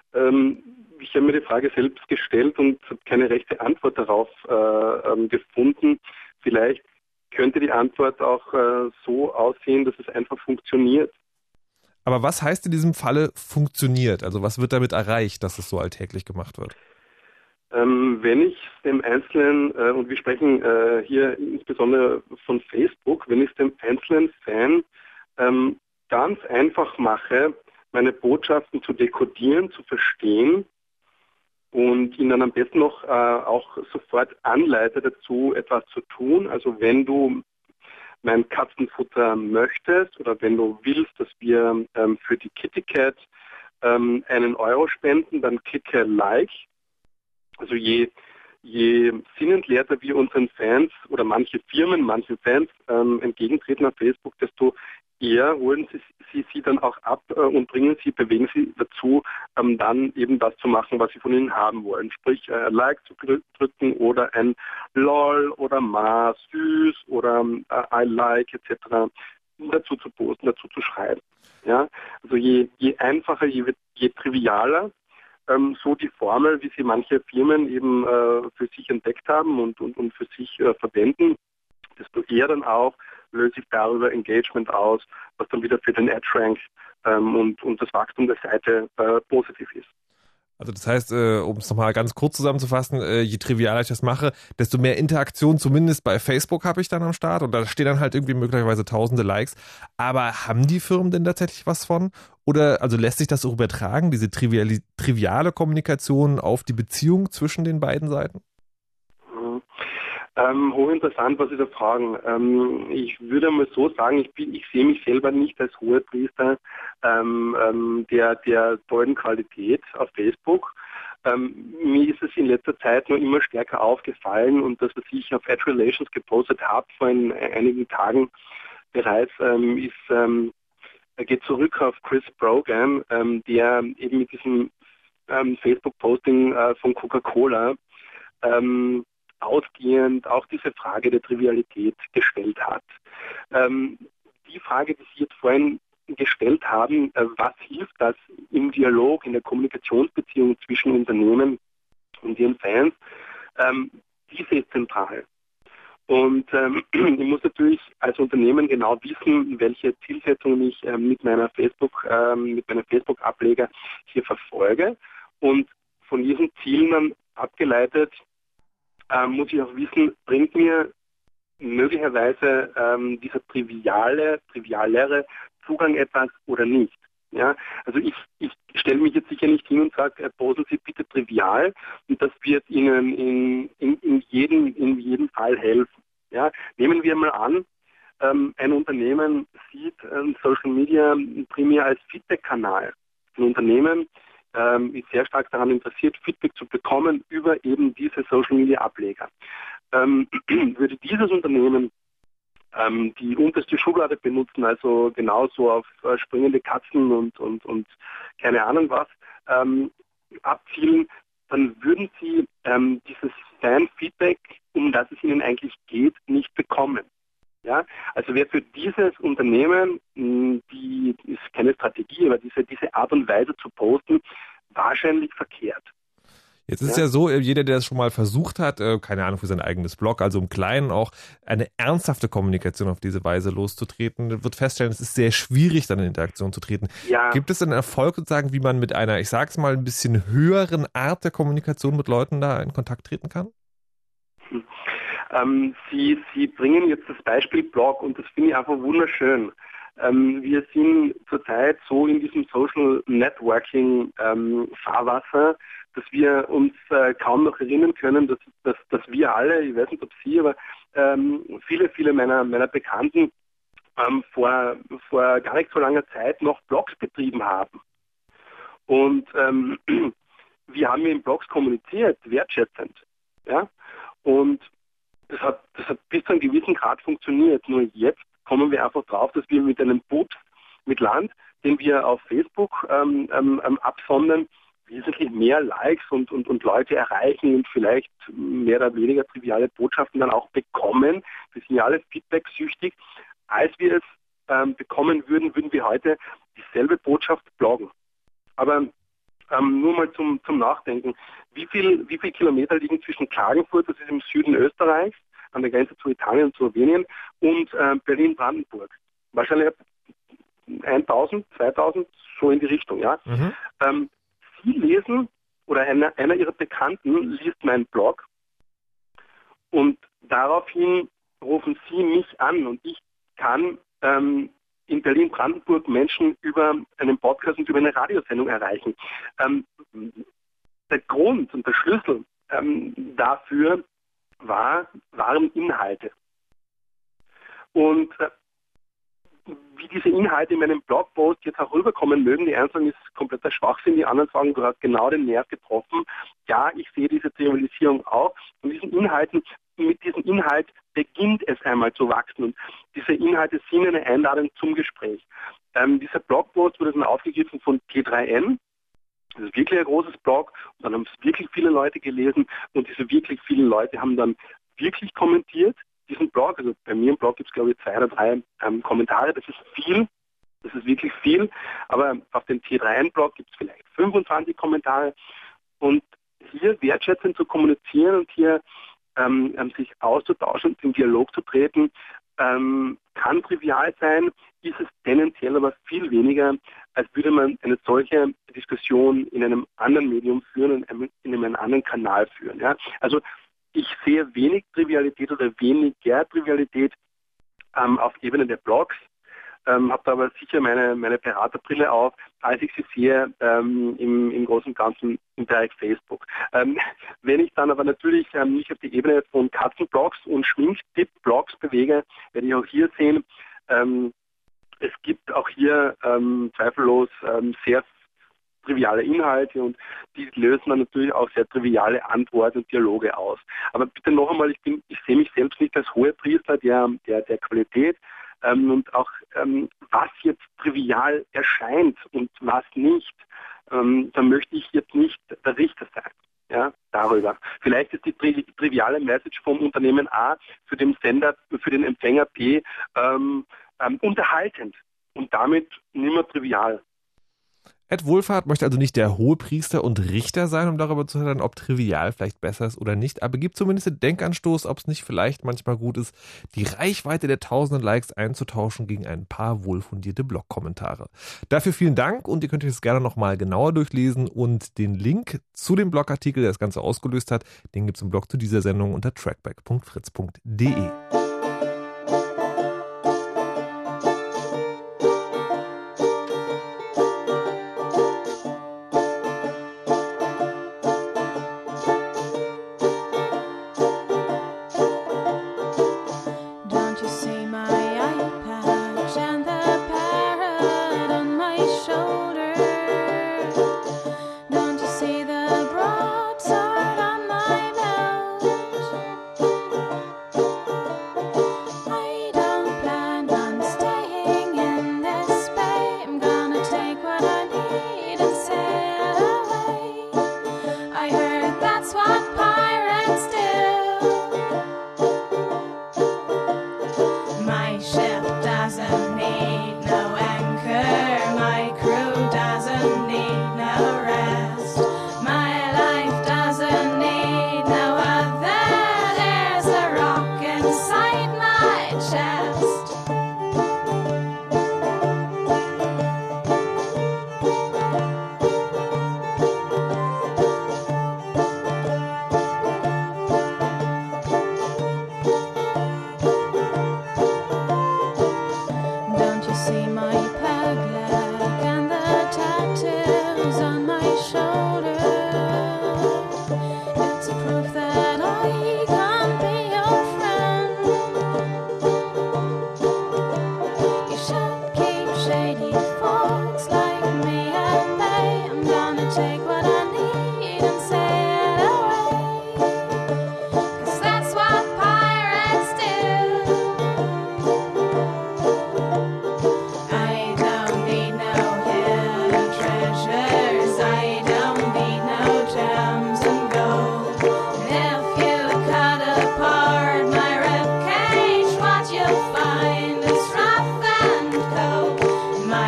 Ich habe mir die Frage selbst gestellt und habe keine rechte Antwort darauf gefunden. Vielleicht könnte die Antwort auch so aussehen, dass es einfach funktioniert. Aber was heißt in diesem Falle funktioniert? Also was wird damit erreicht, dass es so alltäglich gemacht wird? Wenn ich dem Einzelnen, und wir sprechen hier insbesondere von Facebook, wenn ich es dem einzelnen Fan ganz einfach mache, meine Botschaften zu dekodieren, zu verstehen und ihn dann am besten noch auch sofort anleite dazu, etwas zu tun. Also wenn du mein Katzenfutter möchtest oder wenn du willst, dass wir für die Kitty Cat einen Euro spenden, dann klicke Like. Also je sinnentleerter wir unseren Fans oder manche Firmen, manchen Fans entgegentreten auf Facebook, desto eher holen sie dann auch ab und bewegen sie dazu, dann eben das zu machen, was sie von ihnen haben wollen. Sprich, Like zu drücken oder ein LOL oder Ma, süß oder I like etc. dazu zu posten, dazu zu schreiben. Ja? Also je einfacher, je trivialer, so die Formel, wie sie manche Firmen eben für sich entdeckt haben und für sich verwenden, desto eher dann auch löse ich darüber Engagement aus, was dann wieder für den Ad-Rank und das Wachstum der Seite positiv ist. Also das heißt, um es nochmal ganz kurz zusammenzufassen, je trivialer ich das mache, desto mehr Interaktion zumindest bei Facebook habe ich dann am Start und da stehen dann halt irgendwie möglicherweise tausende Likes. Aber haben die Firmen denn tatsächlich was von? Oder also lässt sich das auch übertragen, diese triviale Kommunikation auf die Beziehung zwischen den beiden Seiten? Hochinteressant, was Sie da fragen. Ich würde mal so sagen, ich sehe mich selber nicht als Hohepriester der tollen Qualität auf Facebook. Mir ist es in letzter Zeit nur immer stärker aufgefallen und das, was ich auf Ad Relations gepostet habe vor einigen Tagen bereits, geht zurück auf Chris Brogan, der eben mit diesem Facebook-Posting von Coca-Cola ausgehend auch diese Frage der Trivialität gestellt hat. Die Frage, die Sie jetzt vorhin gestellt haben, was hilft das im Dialog, in der Kommunikationsbeziehung zwischen Unternehmen und ihren Fans, diese ist zentral. Und ich muss natürlich als Unternehmen genau wissen, welche Zielsetzungen ich mit meinem Facebook-Ableger hier verfolge. Und von diesen Zielen dann abgeleitet muss ich auch wissen, bringt mir möglicherweise dieser trivialere Zugang etwas oder nicht. Ja? Also ich stelle mich jetzt sicher nicht hin und sage, posten Sie bitte trivial und das wird Ihnen in jedem Fall helfen. Ja? Nehmen wir mal an, ein Unternehmen sieht Social Media primär als Feedback-Kanal. Ein Unternehmen ist sehr stark daran interessiert, Feedback zu bekommen über eben diese Social-Media-Ableger. Würde dieses Unternehmen die unterste Schublade benutzen, also genauso auf springende Katzen und keine Ahnung was, abzielen, dann würden sie dieses Fan-Feedback um das es ihnen eigentlich geht, nicht bekommen. Ja, also wäre für dieses Unternehmen, die ist keine Strategie, aber diese Art und Weise zu posten, wahrscheinlich verkehrt. Jetzt ist ja so, jeder, der das schon mal versucht hat, keine Ahnung, für sein eigenes Blog, also im Kleinen auch, eine ernsthafte Kommunikation auf diese Weise loszutreten, wird feststellen, es ist sehr schwierig, dann in Interaktion zu treten. Ja. Gibt es einen Erfolg sozusagen, wie man mit einer, ich sag's mal, ein bisschen höheren Art der Kommunikation mit Leuten da in Kontakt treten kann? Sie bringen jetzt das Beispiel Blog und das finde ich einfach wunderschön. Wir sind zurzeit so in diesem Social Networking Fahrwasser, dass wir uns kaum noch erinnern können, dass wir alle, ich weiß nicht ob Sie, aber viele meiner Bekannten vor gar nicht so langer Zeit noch Blogs betrieben haben. Und wir haben in Blogs kommuniziert, wertschätzend. Ja? Und das hat bis zu einem gewissen Grad funktioniert. Nur jetzt kommen wir einfach drauf, dass wir mit einem Pups mit Land, den wir auf Facebook absondern, wesentlich mehr Likes und Leute erreichen und vielleicht mehr oder weniger triviale Botschaften dann auch bekommen. Wir sind ja alle feedback-süchtig. Als wir es bekommen würden wir heute dieselbe Botschaft bloggen. Aber nur mal zum Nachdenken. Wie viel Kilometer liegen zwischen Klagenfurt, das ist im Süden Österreichs, an der Grenze zu Italien und Slowenien, und Berlin-Brandenburg? Wahrscheinlich 1000, 2000, so in die Richtung, ja. Mhm. Sie lesen, oder einer Ihrer Bekannten liest meinen Blog und daraufhin rufen Sie mich an und ich kann in Berlin-Brandenburg Menschen über einen Podcast und über eine Radiosendung erreichen. Der Grund und der Schlüssel dafür waren Inhalte. Und wie diese Inhalte in meinem Blogpost jetzt auch rüberkommen mögen, die einen sagen, es ist kompletter Schwachsinn, die anderen sagen, du hast genau den Nerv getroffen. Ja, ich sehe diese Trivialisierung auch. Und mit diesem Inhalt beginnt es einmal zu wachsen. Und diese Inhalte sind eine Einladung zum Gespräch. Dieser Blogpost wurde dann aufgegriffen von T3N. Das ist wirklich ein großes Blog. Und dann haben es wirklich viele Leute gelesen. Und diese wirklich vielen Leute haben dann wirklich kommentiert diesen Blog. Also bei mir im Blog gibt es, glaube ich, 2 oder 3 Kommentare. Das ist viel. Das ist wirklich viel. Aber auf dem T3N-Blog gibt es vielleicht 25 Kommentare. Und hier wertschätzend zu kommunizieren und hier sich auszutauschen und in Dialog zu treten, kann trivial sein, ist es tendenziell aber viel weniger, als würde man eine solche Diskussion in einem anderen Medium führen, in einem anderen Kanal führen. Ja? Also ich sehe wenig Trivialität oder weniger Trivialität auf Ebene der Blogs, habe da aber sicher meine Beraterbrille auf, als ich sie sehe im Großen und Ganzen im Bereich Facebook. Wenn ich dann aber natürlich mich auf die Ebene von Katzenblogs und Schminktipp-Blogs bewege, werde ich auch hier sehen, es gibt auch hier zweifellos sehr triviale Inhalte und die lösen dann natürlich auch sehr triviale Antworten und Dialoge aus. Aber bitte noch einmal, ich sehe mich selbst nicht als Hohepriester der Qualität, und auch was jetzt trivial erscheint und was nicht, da möchte ich jetzt nicht der Richter sein. Ja, darüber. Vielleicht ist die triviale Message vom Unternehmen A für den Sender, für den Empfänger B unterhaltend und damit nicht mehr trivial. Ed Wohlfahrt möchte also nicht der Hohepriester und Richter sein, um darüber zu hören, ob trivial vielleicht besser ist oder nicht, aber gibt zumindest den Denkanstoß, ob es nicht vielleicht manchmal gut ist, die Reichweite der tausenden Likes einzutauschen gegen ein paar wohlfundierte Blog-Kommentare. Dafür vielen Dank und ihr könnt euch das gerne nochmal genauer durchlesen und den Link zu dem Blogartikel, der das Ganze ausgelöst hat, den gibt es im Blog zu dieser Sendung unter trackback.fritz.de.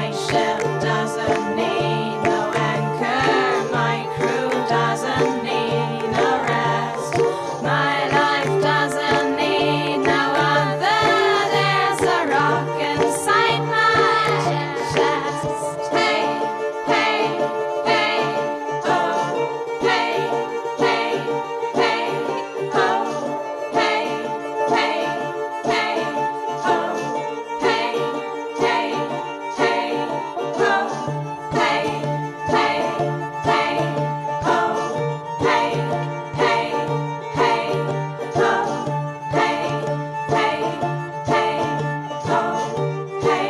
My ship doesn't need no anchor. My crew doesn't need no rest. My life doesn't need no other. There's a rock inside my chest. Hey, hey, hey, ho. Hey, hey, hey, ho. Hey, hey, hey, ho. Hey, hey, hey, ho. Hey, hey, hey, ho. Hey, hey, hey, ho. Hey, hey, hey, ho. Hey,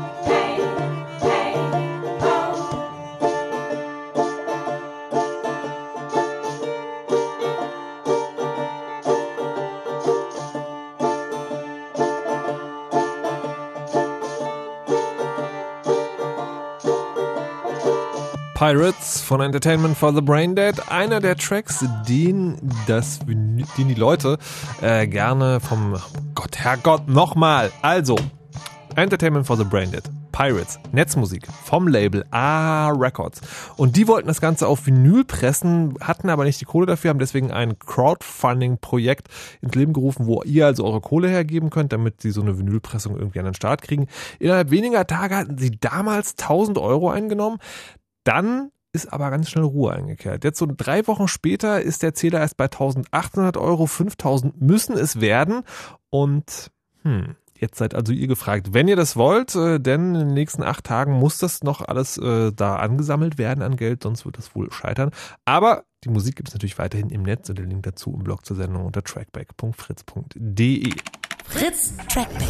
hey, hey, ho. Pirates von Entertainment for the Braindead. Einer der Tracks, den die Leute gerne vom Herrgott, nochmal. Also, Entertainment for the Braindead. Pirates, Netzmusik vom Label A Records. Und die wollten das Ganze auf Vinyl pressen, hatten aber nicht die Kohle dafür, haben deswegen ein Crowdfunding-Projekt ins Leben gerufen, wo ihr also eure Kohle hergeben könnt, damit sie so eine Vinylpressung irgendwie an den Start kriegen. Innerhalb weniger Tage hatten sie damals 1.000 Euro eingenommen. Dann ist aber ganz schnell Ruhe eingekehrt. Jetzt so 3 Wochen später ist der Zähler erst bei 1.800 Euro, 5.000 müssen es werden. Und jetzt seid also ihr gefragt, wenn ihr das wollt, denn in den nächsten 8 Tagen muss das noch alles da angesammelt werden an Geld, sonst wird das wohl scheitern. Aber die Musik gibt es natürlich weiterhin im Netz und den Link dazu im Blog zur Sendung unter trackback.fritz.de. Fritz Trackback.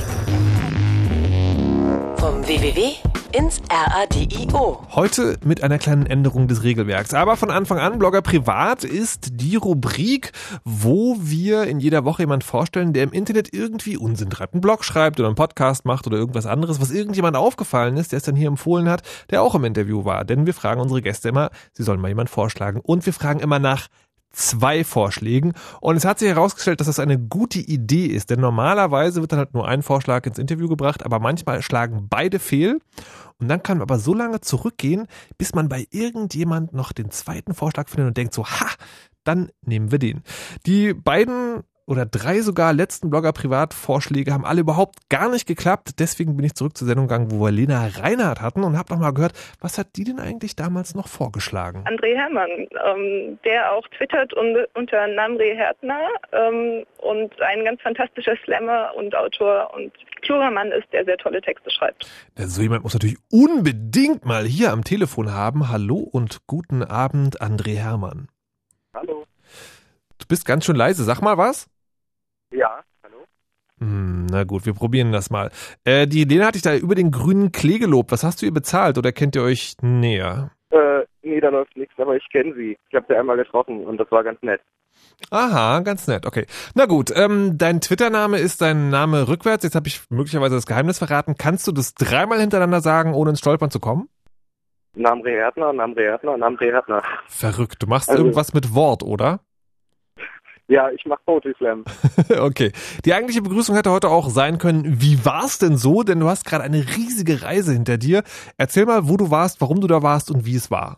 Vom www ins RADIO. Heute mit einer kleinen Änderung des Regelwerks. Aber von Anfang an, Blogger Privat ist die Rubrik, wo wir in jeder Woche jemanden vorstellen, der im Internet irgendwie Unsinn treibt. Einen Blog schreibt oder einen Podcast macht oder irgendwas anderes, was irgendjemand aufgefallen ist, der es dann hier empfohlen hat, der auch im Interview war. Denn wir fragen unsere Gäste immer, sie sollen mal jemanden vorschlagen. Und wir fragen immer nach 2 Vorschlägen. Und es hat sich herausgestellt, dass das eine gute Idee ist. Denn normalerweise wird dann halt nur ein Vorschlag ins Interview gebracht, aber manchmal schlagen beide fehl. Und dann kann man aber so lange zurückgehen, bis man bei irgendjemand noch den zweiten Vorschlag findet und denkt so, dann nehmen wir den. Die beiden oder 3 sogar letzten Blogger-Privat-Vorschläge haben alle überhaupt gar nicht geklappt. Deswegen bin ich zurück zur Sendung gegangen, wo wir Lena Reinhardt hatten und habe nochmal gehört, was hat die denn eigentlich damals noch vorgeschlagen? André Hermann, der auch twittert unter Namre Härtner und ein ganz fantastischer Slammer und Autor und kluger Mann ist, der sehr tolle Texte schreibt. So jemand muss natürlich unbedingt mal hier am Telefon haben. Hallo und guten Abend, André Hermann. Hallo. Du bist ganz schön leise. Sag mal was. Ja, hallo. Na gut, wir probieren das mal. Die Lena hat dich da über den grünen Klee gelobt. Was hast du ihr bezahlt oder kennt ihr euch näher? Nee, da läuft nichts, aber ich kenne sie. Ich habe sie einmal getroffen und das war ganz nett. Aha, ganz nett, okay. Na gut, dein Twitter-Name ist dein Name rückwärts. Jetzt habe ich möglicherweise das Geheimnis verraten. Kannst du das 3-mal hintereinander sagen, ohne ins Stolpern zu kommen? Namre Härtner, Namre Härtner, Namre Härtner. Verrückt, du machst irgendwas mit Wort, oder? Ja, ich mache Poetry Slam. Okay. Die eigentliche Begrüßung hätte heute auch sein können, wie war's denn so? Denn du hast gerade eine riesige Reise hinter dir. Erzähl mal, wo du warst, warum du da warst und wie es war.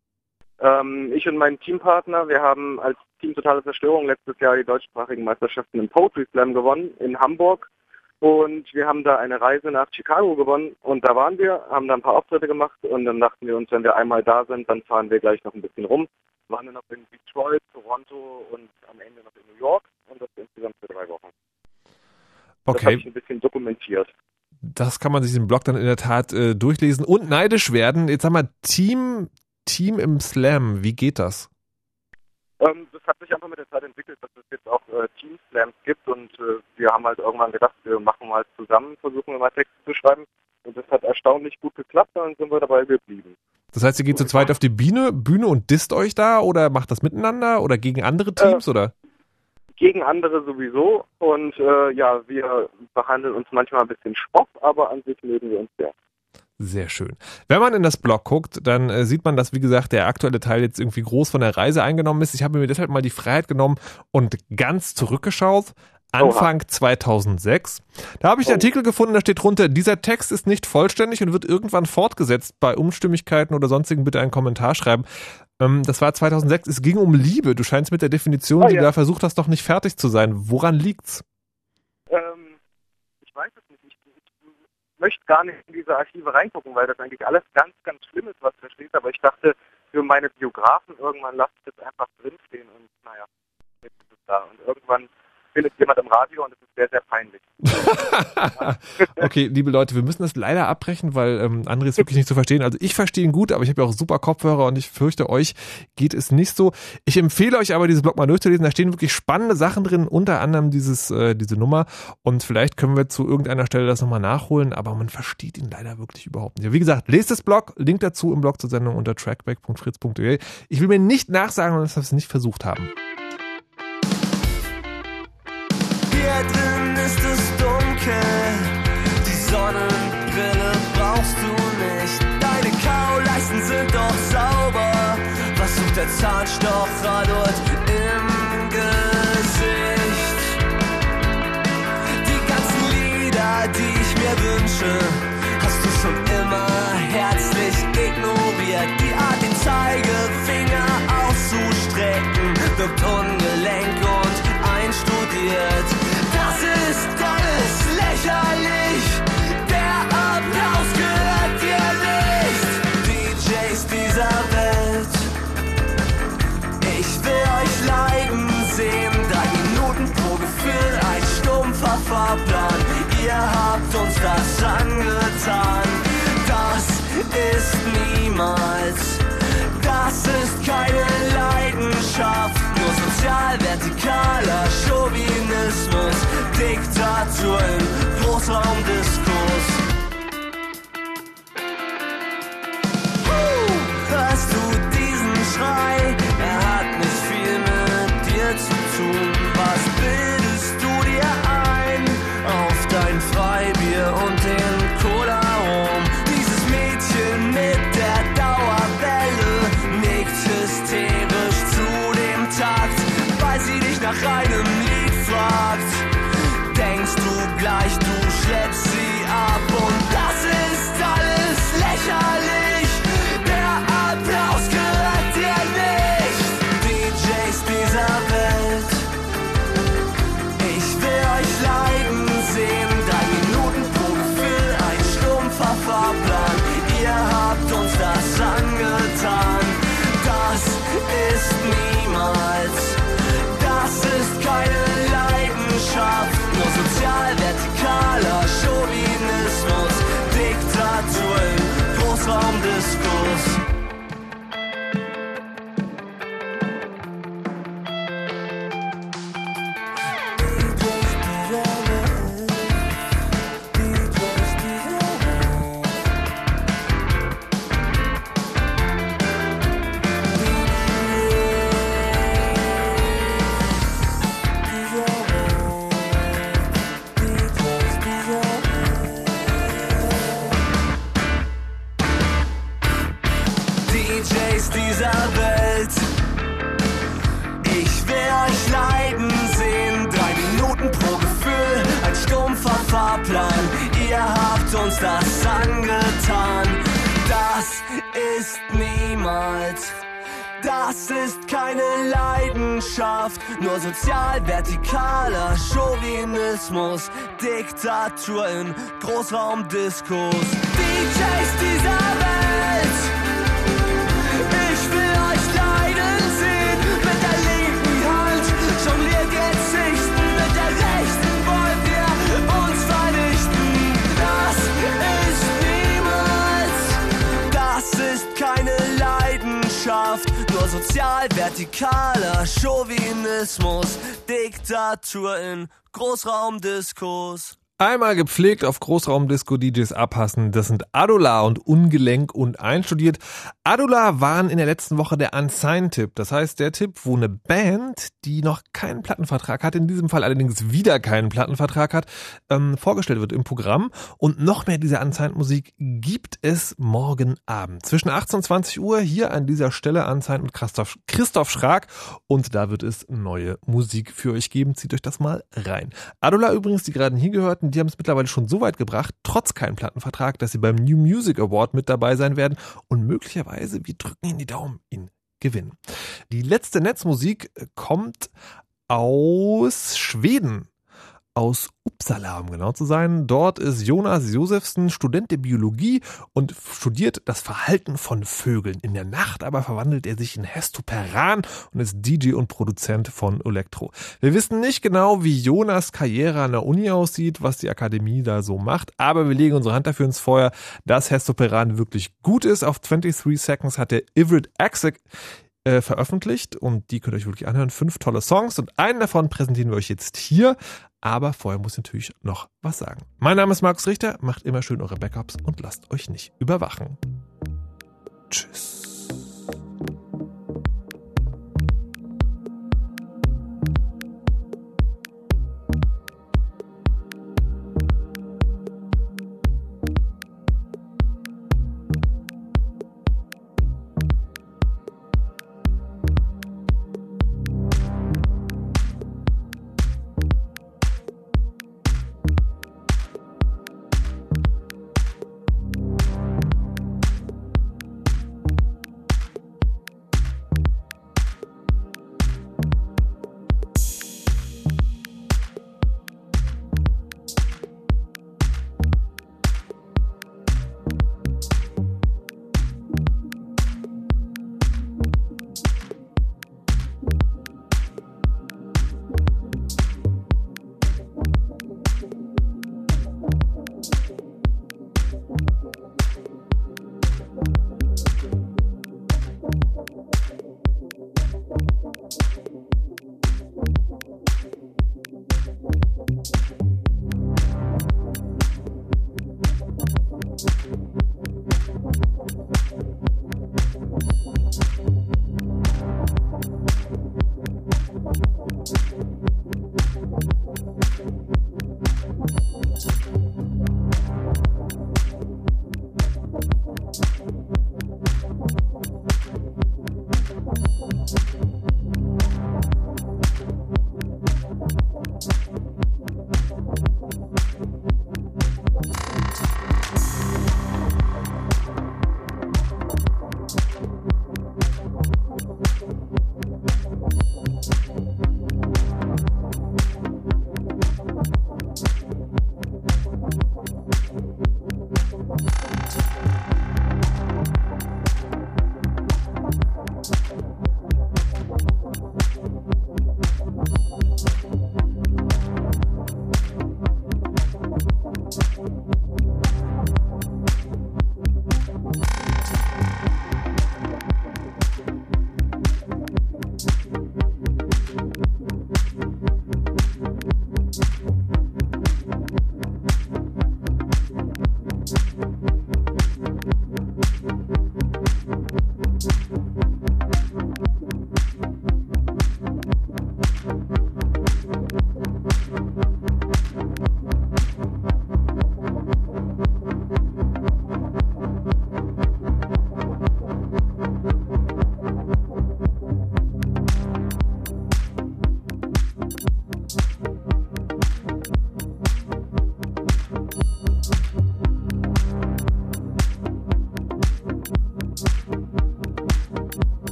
Ich und mein Teampartner, wir haben als Team Totale Zerstörung letztes Jahr die deutschsprachigen Meisterschaften im Poetry Slam gewonnen in Hamburg. Und wir haben da eine Reise nach Chicago gewonnen und da waren wir, haben da ein paar Auftritte gemacht und dann dachten wir uns, wenn wir einmal da sind, dann fahren wir gleich noch ein bisschen rum. Waren dann noch in Detroit, Toronto und am Ende noch in New York und das insgesamt für 3 Wochen. Okay. Das habe ich ein bisschen dokumentiert. Das kann man sich im Blog dann in der Tat durchlesen und neidisch werden. Jetzt sag mal, Team im Slam, wie geht das? Das hat sich einfach mit der Zeit entwickelt, dass es jetzt auch Team-Slams gibt und wir haben halt irgendwann gedacht, wir machen mal zusammen, versuchen wir mal Texte zu schreiben und das hat erstaunlich gut geklappt und dann sind wir dabei geblieben. Das heißt, ihr geht zu zweit auf die Bühne und disst euch da oder macht das miteinander oder gegen andere Teams oder? Gegen andere sowieso und wir behandeln uns manchmal ein bisschen schroff, aber an sich mögen wir uns sehr. Sehr schön. Wenn man in das Blog guckt, dann sieht man, dass, wie gesagt, der aktuelle Teil jetzt irgendwie groß von der Reise eingenommen ist. Ich habe mir deshalb mal die Freiheit genommen und ganz zurückgeschaut. Anfang 2006. Da habe ich einen Artikel gefunden, da steht drunter, dieser Text ist nicht vollständig und wird irgendwann fortgesetzt. Bei Unstimmigkeiten oder sonstigen bitte einen Kommentar schreiben. Das war 2006, es ging um Liebe. Du scheinst mit der Definition, die du da versucht hast, noch nicht fertig zu sein. Woran liegt's? Ich weiß es nicht. Ich möchte gar nicht in diese Archive reingucken, weil das eigentlich alles ganz, ganz schlimm ist, was da steht. Aber ich dachte, für meine Biografen irgendwann lasse ich das einfach drinstehen und naja, jetzt ist es da. Und irgendwann findet jemand im Radio und es ist sehr, sehr peinlich. Okay, liebe Leute, wir müssen das leider abbrechen, weil André ist wirklich nicht zu verstehen. Also ich verstehe ihn gut, aber ich habe ja auch super Kopfhörer und ich fürchte, euch geht es nicht so. Ich empfehle euch aber, dieses Blog mal durchzulesen. Da stehen wirklich spannende Sachen drin, unter anderem diese Nummer. Und vielleicht können wir zu irgendeiner Stelle das nochmal nachholen, aber man versteht ihn leider wirklich überhaupt nicht. Wie gesagt, lest das Blog, Link dazu im Blog zur Sendung unter trackback.fritz.de. Ich will mir nicht nachsagen, dass wir es nicht versucht haben. Hier drin ist es dunkel, die Sonnenbrille brauchst du nicht. Deine Kauleisten sind doch sauber, was sucht der Zahnstocher dort im Gesicht? Die ganzen Lieder, die ich mir wünsche, hast du schon immer herzlich ignoriert. Die Art, den Zeigefinger auszustrecken, wirkt ungelenk und einstudiert. Das ist alles lächerlich, der Applaus gehört dir nicht. DJs dieser Welt, ich will euch leiden sehen. 3 Minuten pro Gefühl, ein stumpfer Fahrplan. Ihr habt uns das angetan. Das ist niemals, das ist keine Leidenschaft. Nur sozial-vertikaler Chauvinismus, Diktatur im Großraumdiskurs. Hörst du diesen Schrei? Er hat nicht viel mit dir zu tun. Was bildest du dir ein? Auf dein Freibier und den Cola-Rum. Dieses Mädchen mit der Dauerwelle nickt hysterisch zu dem Takt, weil sie dich nach einem Lied fragt. Denkst du gleich, du schleppst sie ab und das ist alles lächerlich. Der Applaus gehört dir nicht. DJs dieser Welt, ich will euch leiden sehen. 3 Minuten pro Gefühl, ein stumpfer Fahrplan. Ihr habt uns das angetan. Das ist niemals, das ist keine Leidenschaft. Nur sozial-vertikaler Chauvinismus, Diktatur im Großraumdiskurs. DJs dieser Welt, ich will euch leiden sehen. 3 Minuten pro Gefühl, ein stumpfer Fahrplan. Ihr habt uns das angetan. Das ist niemals, das ist keine Leidenschaft. Nur sozial-vertikaler Chauvinismus, Diktatur in Großraumdiskurs. DJs dieser Welt, ich will euch leiden sehen. Mit der linken Hand jongliert jetzt Sichten, mit der rechten wollt ihr uns vernichten. Das ist niemals, das ist keine Leidenschaft. Nur sozial-vertikaler Chauvinismus, Diktatur in Großraumdiskurs. Einmal gepflegt auf Großraumdisco-DJs abpassen, das sind Adolar und Ungelenk und Einstudiert. Adolar waren in der letzten Woche der Unsigned-Tipp. Das heißt, der Tipp, wo eine Band, die noch keinen Plattenvertrag hat, in diesem Fall allerdings wieder keinen Plattenvertrag hat, vorgestellt wird im Programm. Und noch mehr dieser Unsigned-Musik gibt es morgen Abend. Zwischen 18 und 20 Uhr hier an dieser Stelle Unsigned mit Christoph Schrag. Und da wird es neue Musik für euch geben. Zieht euch das mal rein. Adolar übrigens, die gerade hier gehörten, die haben es mittlerweile schon so weit gebracht, trotz keinen Plattenvertrag, dass sie beim New Music Award mit dabei sein werden und möglicherweise, wir drücken ihnen die Daumen, ihn gewinnen. Die letzte Netzmusik kommt aus Schweden. Aus Uppsala, um genau zu sein. Dort ist Jonas Josefsen Student der Biologie und studiert das Verhalten von Vögeln. In der Nacht aber verwandelt er sich in Hestoperan und ist DJ und Produzent von Elektro. Wir wissen nicht genau, wie Jonas Karriere an der Uni aussieht, was die Akademie da so macht, aber wir legen unsere Hand dafür ins Feuer, dass Hestoperan wirklich gut ist. Auf 23 Seconds hat der Ivrit Axik veröffentlicht und die könnt ihr euch wirklich anhören. 5 tolle Songs und einen davon präsentieren wir euch jetzt hier. Aber vorher muss ich natürlich noch was sagen. Mein Name ist Markus Richter, macht immer schön eure Backups und lasst euch nicht überwachen. Tschüss.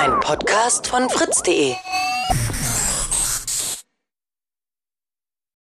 Ein Podcast von fritz.de.